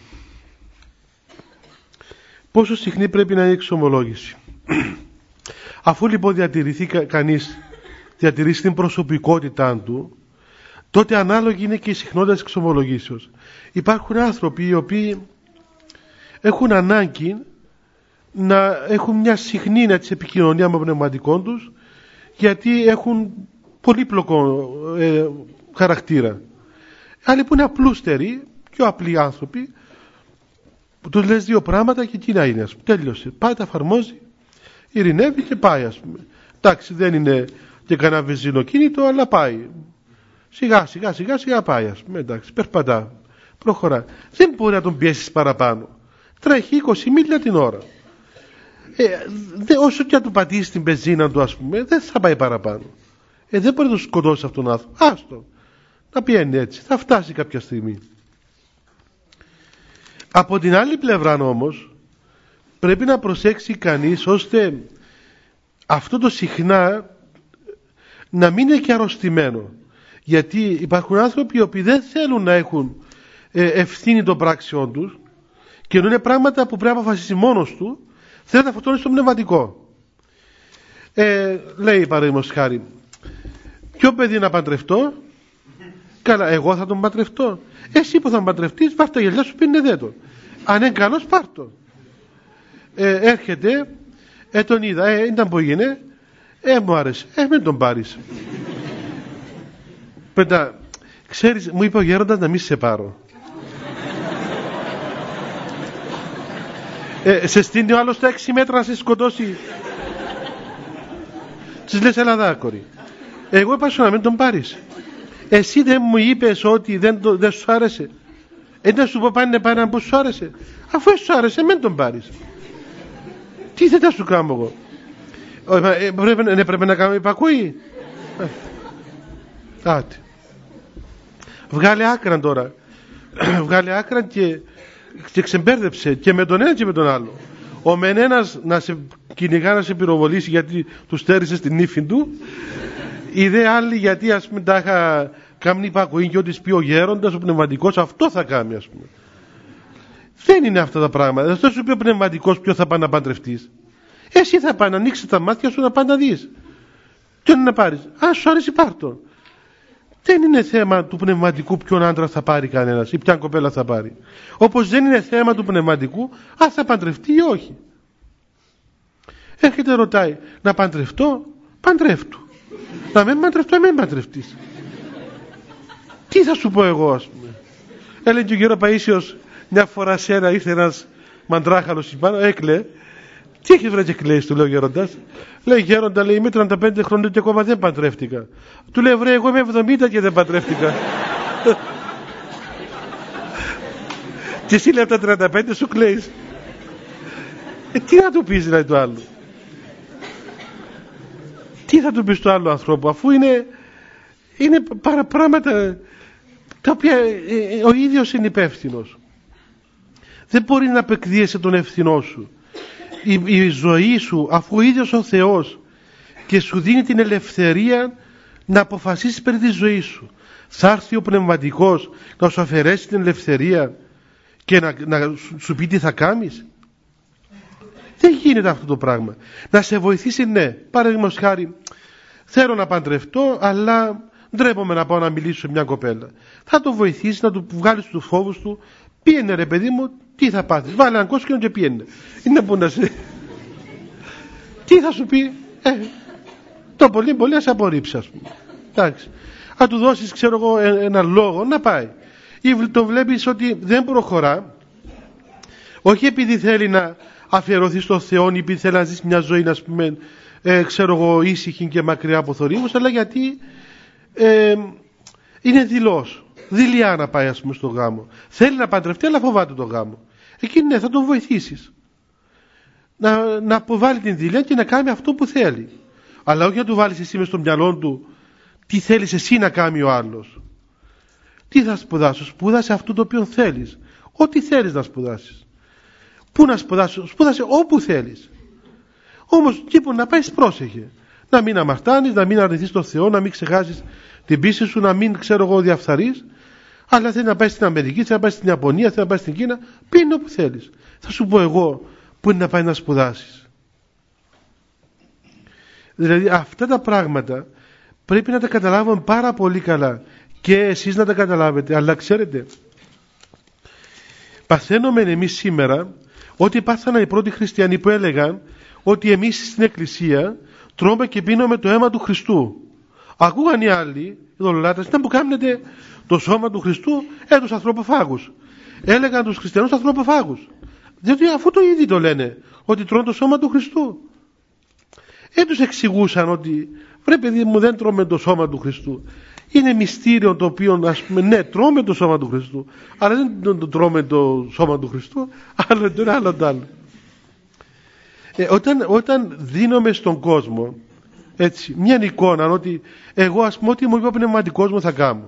Πόσο συχνή πρέπει να είναι η εξομολόγηση? Αφού λοιπόν διατηρηθεί κα, κανείς, διατηρήσει την προσωπικότητά του, τότε ανάλογη είναι και η συχνότητα της εξομολογήσεως. Υπάρχουν άνθρωποι οι οποίοι έχουν ανάγκη να έχουν μια συχνή της επικοινωνία με πνευματικών τους, γιατί έχουν πολύπλοκο ε, χαρακτήρα. Άλλοι που είναι απλούστεροι, πιο απλοί άνθρωποι, που τους λες δύο πράγματα και τι να είναι, ας πούμε. Τέλειωσε. Πάει, τα εφαρμόζει, ειρηνεύει και πάει, ας πούμε. Εντάξει, δεν είναι και κανένα βενζινοκίνητο, αλλά πάει. Σιγά σιγά σιγά σιγά πάει, ας πούμε. Εντάξει, περπατά, προχωρά. Δεν μπορεί να τον πιέσεις παραπάνω. Τρέχει είκοσι μίλια την ώρα. Ε, δε, όσο και να του πατήσει την πεζίνα του, ας πούμε, δεν θα πάει παραπάνω. Ε, δεν μπορεί να τον σκοτώσει αυτόν τον άνθρωπο. Άστο. Να πιένει έτσι. Θα φτάσει κάποια στιγμή. Από την άλλη πλευρά όμως, πρέπει να προσέξει κανείς ώστε αυτό το συχνά να μην είναι και αρρωστημένο. Γιατί υπάρχουν άνθρωποι οι οποίοι δεν θέλουν να έχουν ε, ευθύνη των πράξεών τους και ενώ είναι πράγματα που πρέπει να αποφασίσει μόνος του, θέλει να φορτώνει στο πνευματικό. Ε, λέει παραδείγματος χάρη, ποιο παιδί να παντρευτώ? Καλά, εγώ θα τον παντρευτώ. Εσύ που θα τον παντρευτείς, πάρ' τα γυαλιά σου, πίνε δέτο. Αν είναι καλός, πάρ' το. Ε, έρχεται, ε, τον είδα, ε, ήταν που έγινε, ε, μου άρεσε, ε, μην τον πάρεις. Πεντά, ξέρεις, μου είπε ο γέροντας να μην σε πάρω. Ε, σε στείνει ο άλλος στα έξι μέτρα να σε σκοτώσει. Της λες, έλα δάκορη. Εγώ είπα σου να μην τον πάρεις. Εσύ δεν μου είπες ότι δεν, το, δεν σου άρεσε? Ε, δεν σου πω πάνε πάνε που σου άρεσε. Αφού σου άρεσε, μην τον πάρεις. Τι δεν θα σου κάνω εγώ? Ε, πρέπει, ε, πρέπει να κάνω υπακούει. Άτε. Βγάλε άκραν τώρα. Βγάλε άκραν και, και ξεμπέρδεψε και με τον ένα και με τον άλλο. Ο μεν ένας να σε κυνηγά, να σε πυροβολήσει γιατί του στέρισε στην ύφη του, οι δε άλλοι γιατί ας πούμε τα είχα κάνει υπακοή και ό,τι πει ο γέροντας, ο πνευματικός, αυτό θα κάνει, ας πούμε. Δεν είναι αυτά τα πράγματα. Δεν θα σου πει ο πνευματικός ποιο θα πάει να παντρευτείς. Εσύ θα πάει να ανοίξει τα μάτια σου να πάει να δεις. Τι είναι να πάρεις? Αν σου άρεσε, πάρ' το. Δεν είναι θέμα του πνευματικού ποιον άντρα θα πάρει κανένας ή ποια κοπέλα θα πάρει. Όπως δεν είναι θέμα του πνευματικού αν θα παντρευτεί ή όχι. Έρχεται ρωτάει, να παντρευτώ? Παντρεύτου. Να μην παντρευτώ, μην παντρευτείς. Τι θα σου πω εγώ, ας πούμε? Έλεγε και ο γέρο Παΐσιος, μια φορά σε ένα ήρθε ένας μαντράχαλος πάνω, έκλαιε. Τι έχεις βρει και κλαίεις, του λέει ο γέροντας? Λέει, γέροντα, λέει, είμαι τριάντα πέντε χρονών και ακόμα δεν παντρεύτηκα. Του λέει, βρε, εγώ είμαι εβδομήντα και δεν παντρεύτηκα. Και εσύ λέει από τα τριάντα πέντε σου κλαίεις. Ε, τι να του πεις δηλαδή το άλλο? Τι θα του πεις το άλλο ανθρώπου, αφού είναι, είναι παρά πράγματα τα οποία ε, ο ίδιος είναι υπεύθυνος. Δεν μπορεί να απεκδίεσαι τον ευθυνό σου. Η, η ζωή σου, αφού ο ίδιος ο Θεός και σου δίνει την ελευθερία να αποφασίσεις περί της ζωής σου, θα έρθει ο Πνευματικός να σου αφαιρέσει την ελευθερία και να, να σου πει τι θα κάνεις? Δεν γίνεται αυτό το πράγμα. Να σε βοηθήσει, ναι, παραδείγματος χάρη, θέλω να παντρευτώ, αλλά ντρέπομαι να πάω να μιλήσω σε μια κοπέλα. Θα το βοηθήσει, να του βγάλεις τους φόβους του. Πήγαινε ρε παιδί μου, τι θα πάθεις? Βάλε έναν κόσκινο και πήγαινε. Είναι που να σε... Τι θα σου πει? Ε, το πολύ πολύ ας απορρίψει, ας πούμε. Εντάξει. Αν του δώσεις, ξέρω εγώ, έναν λόγο να πάει. Ή το βλέπεις ότι δεν προχωρά, όχι επειδή θέλει να αφιερωθεί στο Θεό ή επειδή θέλει να ζήσει μια ζωή, ας πούμε, ε, ξέρω εγώ, ήσυχη και μακριά από θορύβους, αλλά γιατί ε, είναι δειλός. Δειλιά να πάει, ας πούμε, στο γάμο. Θέλει να παντρευτεί, αλλά φοβάται το γάμο. Εκεί ναι, θα τον βοηθήσεις. Να, να αποβάλει την δειλιά και να κάνει αυτό που θέλει. Αλλά όχι να του βάλεις εσύ μες στο μυαλό του τι θέλεις εσύ να κάνει ο άλλος. Τι θα σπουδάσω? Σπούδασε αυτό το οποίο θέλεις. Ό,τι θέλεις να σπουδάσεις. Πού να σπουδάσω? Σπούδασε όπου θέλεις. Όμως εκεί που να πάεις, πρόσεχε. Να μην αμαρτάνεις, να μην αρνηθείς τον Θεό, να μην ξεχάσεις την πίστη σου, να μην, ξέρω εγώ, διαφθαρείς. Αλλά θέλει να πάει στην Αμερική, θέλει να πάει στην Ιαπωνία, θέλει να πάει στην Κίνα. Πήγαινε όπου θέλεις. Θα σου πω εγώ που είναι να πάει να σπουδάσεις. Δηλαδή αυτά τα πράγματα πρέπει να τα καταλάβουμε πάρα πολύ καλά και εσείς να τα καταλάβετε. Αλλά ξέρετε, παθαίνουμε εμείς σήμερα ότι πάθαναν οι πρώτοι χριστιανοί που έλεγαν ότι εμείς στην Εκκλησία τρώμε και πίνουμε το αίμα του Χριστού. Ακούγαν οι άλλοι, οι δολολάτρες, ήταν που κάνετε το σώμα του Χριστού, ε, τους ανθρωποφάγους. Έλεγαν τους χριστιανούς ανθρωποφάγους. Διότι αφού το ήδη το λένε, ότι τρώνε το σώμα του Χριστού. Ε, τους εξηγούσαν ότι, βρε παιδί μου, δεν τρώμε το σώμα του Χριστού. Είναι μυστήριο το οποίο, ας πούμε, ναι, τρώμε το σώμα του Χριστού, αλλά δεν το τρώμε το σώμα του Χριστού, άλλο το ένα, άλλο το άλλο. Ε, όταν, όταν δίνουμε στον κόσμο, έτσι, μια εικόνα ότι εγώ, ας πούμε, ό,τι μου είπε ο πνευματικός μου θα κάνω.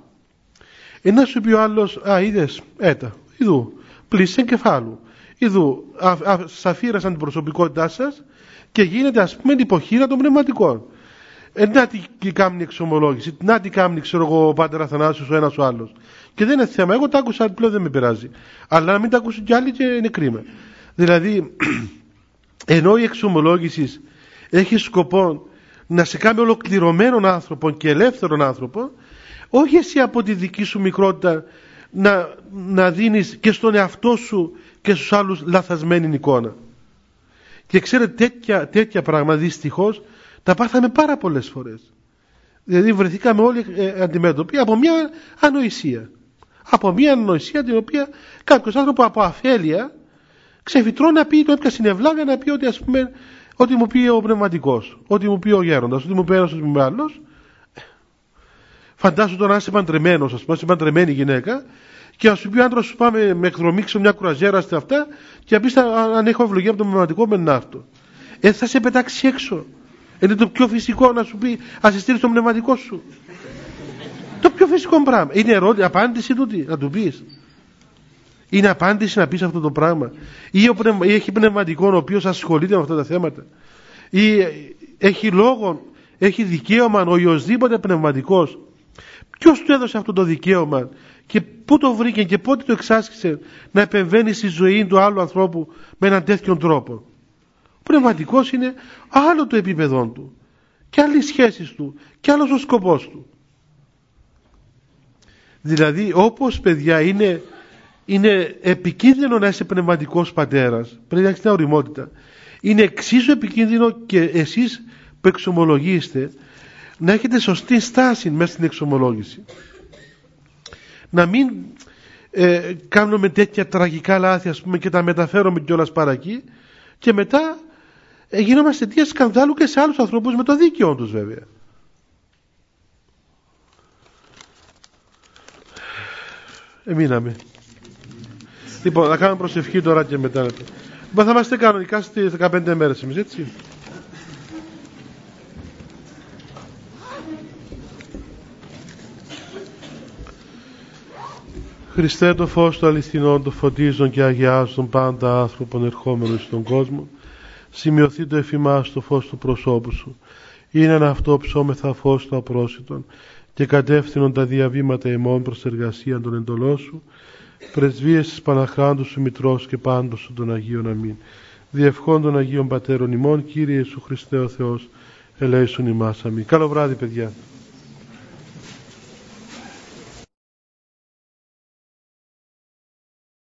Ε, να σου πει ο άλλος, α, είδες, έτα, ειδού, πλήσε εγκεφάλου, ειδού, σαφήρασαν την προσωπικότητά σας και γίνεται, ας πούμε, υποχείρα των πνευματικών. Ε, να τι κάνει εξομολόγηση, να τι κάνει, ξέρω εγώ, ο Πάτερ Αθανάσιος, ο ένας ο άλλος. Και δεν είναι θέμα, εγώ τα άκουσα, πλέον δεν με πειράζει. Αλλά να μην τα ακούσουν κι άλλοι και είναι κρίμα. Δηλαδή, ενώ η εξομολόγηση έχει σκοπό να σε κάνει ολοκληρωμένον άνθρωπο και ελεύθερον άνθρωπο, όχι εσύ από τη δική σου μικρότητα να, να δίνεις και στον εαυτό σου και στους άλλους λαθασμένη εικόνα. Και ξέρετε, τέτοια, τέτοια πράγματα δυστυχώς τα πάθαμε πάρα πολλές φορές. Δηλαδή βρεθήκαμε όλοι ε, αντιμέτωποι από μια ανοησία. Από μια ανοησία την οποία κάποιος άνθρωπο από αφέλεια ξεφυτρώ να πει, το έπιασε στην ευλάβεια να πει ότι, ας πούμε, ότι μου πει ο πνευματικός, ότι μου πει ο γέροντας, ότι μου πει ένας ο άλλος. Φαντάσου τώρα να είσαι παντρεμένος, ας πούμε, είσαι παντρεμένη γυναίκα και να σου πει ο άντρας σου πάμε με εκδρομή σε μια κουραζιέρα στη αυτά και να πεις αν έχω ευλογία από τον πνευματικό με να αυτό. Ε, θα σε πετάξει έξω. Είναι το πιο φυσικό να σου πει ας στείλεις τον πνευματικό σου. Το πιο φυσικό πράγμα. Είναι ερώτηση, απάντηση τούτη, να του πεις. Είναι απάντηση να πεις αυτό το πράγμα. Ή, ο πνευμα, ή έχει πνευματικό ο οποίος ασχολείται με αυτά τα θέματα. Ή έχει λόγο, έχει δικαίωμα ο οποιοσδήποτε πνευματικός. Ποιος του έδωσε αυτό το δικαίωμα και πού το βρήκε και πότε το εξάσκησε να επεμβαίνει στη ζωή του άλλου ανθρώπου με έναν τέτοιον τρόπο. Ο πνευματικός είναι άλλο το επίπεδο του και άλλες σχέσεις του και άλλος ο σκοπός του. Δηλαδή όπως, παιδιά, είναι, είναι επικίνδυνο να είσαι πνευματικός πατέρας, πρέπει να έχεις μια ωριμότητα, είναι εξίσου επικίνδυνο και εσείς που εξομολογείστε να έχετε σωστή στάση μέσα στην εξομολόγηση. Να μην ε, κάνουμε τέτοια τραγικά λάθη, ας πούμε, και τα μεταφέρουμε κιόλας παρά εκεί και μετά ε, γινόμαστε αιτία σκανδάλου και σε άλλους ανθρώπους με το δίκαιο τους, βέβαια. Εμείναμε. Λοιπόν, θα κάνουμε προσευχή τώρα και μετά. Λοιπόν, θα είμαστε κανονικά στις δεκαπέντε μέρες εμείς, έτσι. Χριστέ, το φως του αληθινών, το φωτίζον και αγιάζον πάντα άνθρωπον ερχόμενων στον κόσμο, σημειωθεί το εφημάς το φως του προσώπου σου. Είναι ένα αυτό ψώμεθα φως του απρόσιτον και κατεύθυνον τα διαβήματα ημών προς εργασία των εντολών σου, πρεσβείες της Παναχράντου σου Μητρός και πάντως σου των Αγίων αμήν. Διευχών των Αγίων Πατέρων ημών, Κύριε Ιησού Χριστέ ο Θεός, ελέησον ημάς αμήν. Καλό βράδυ, παιδιά.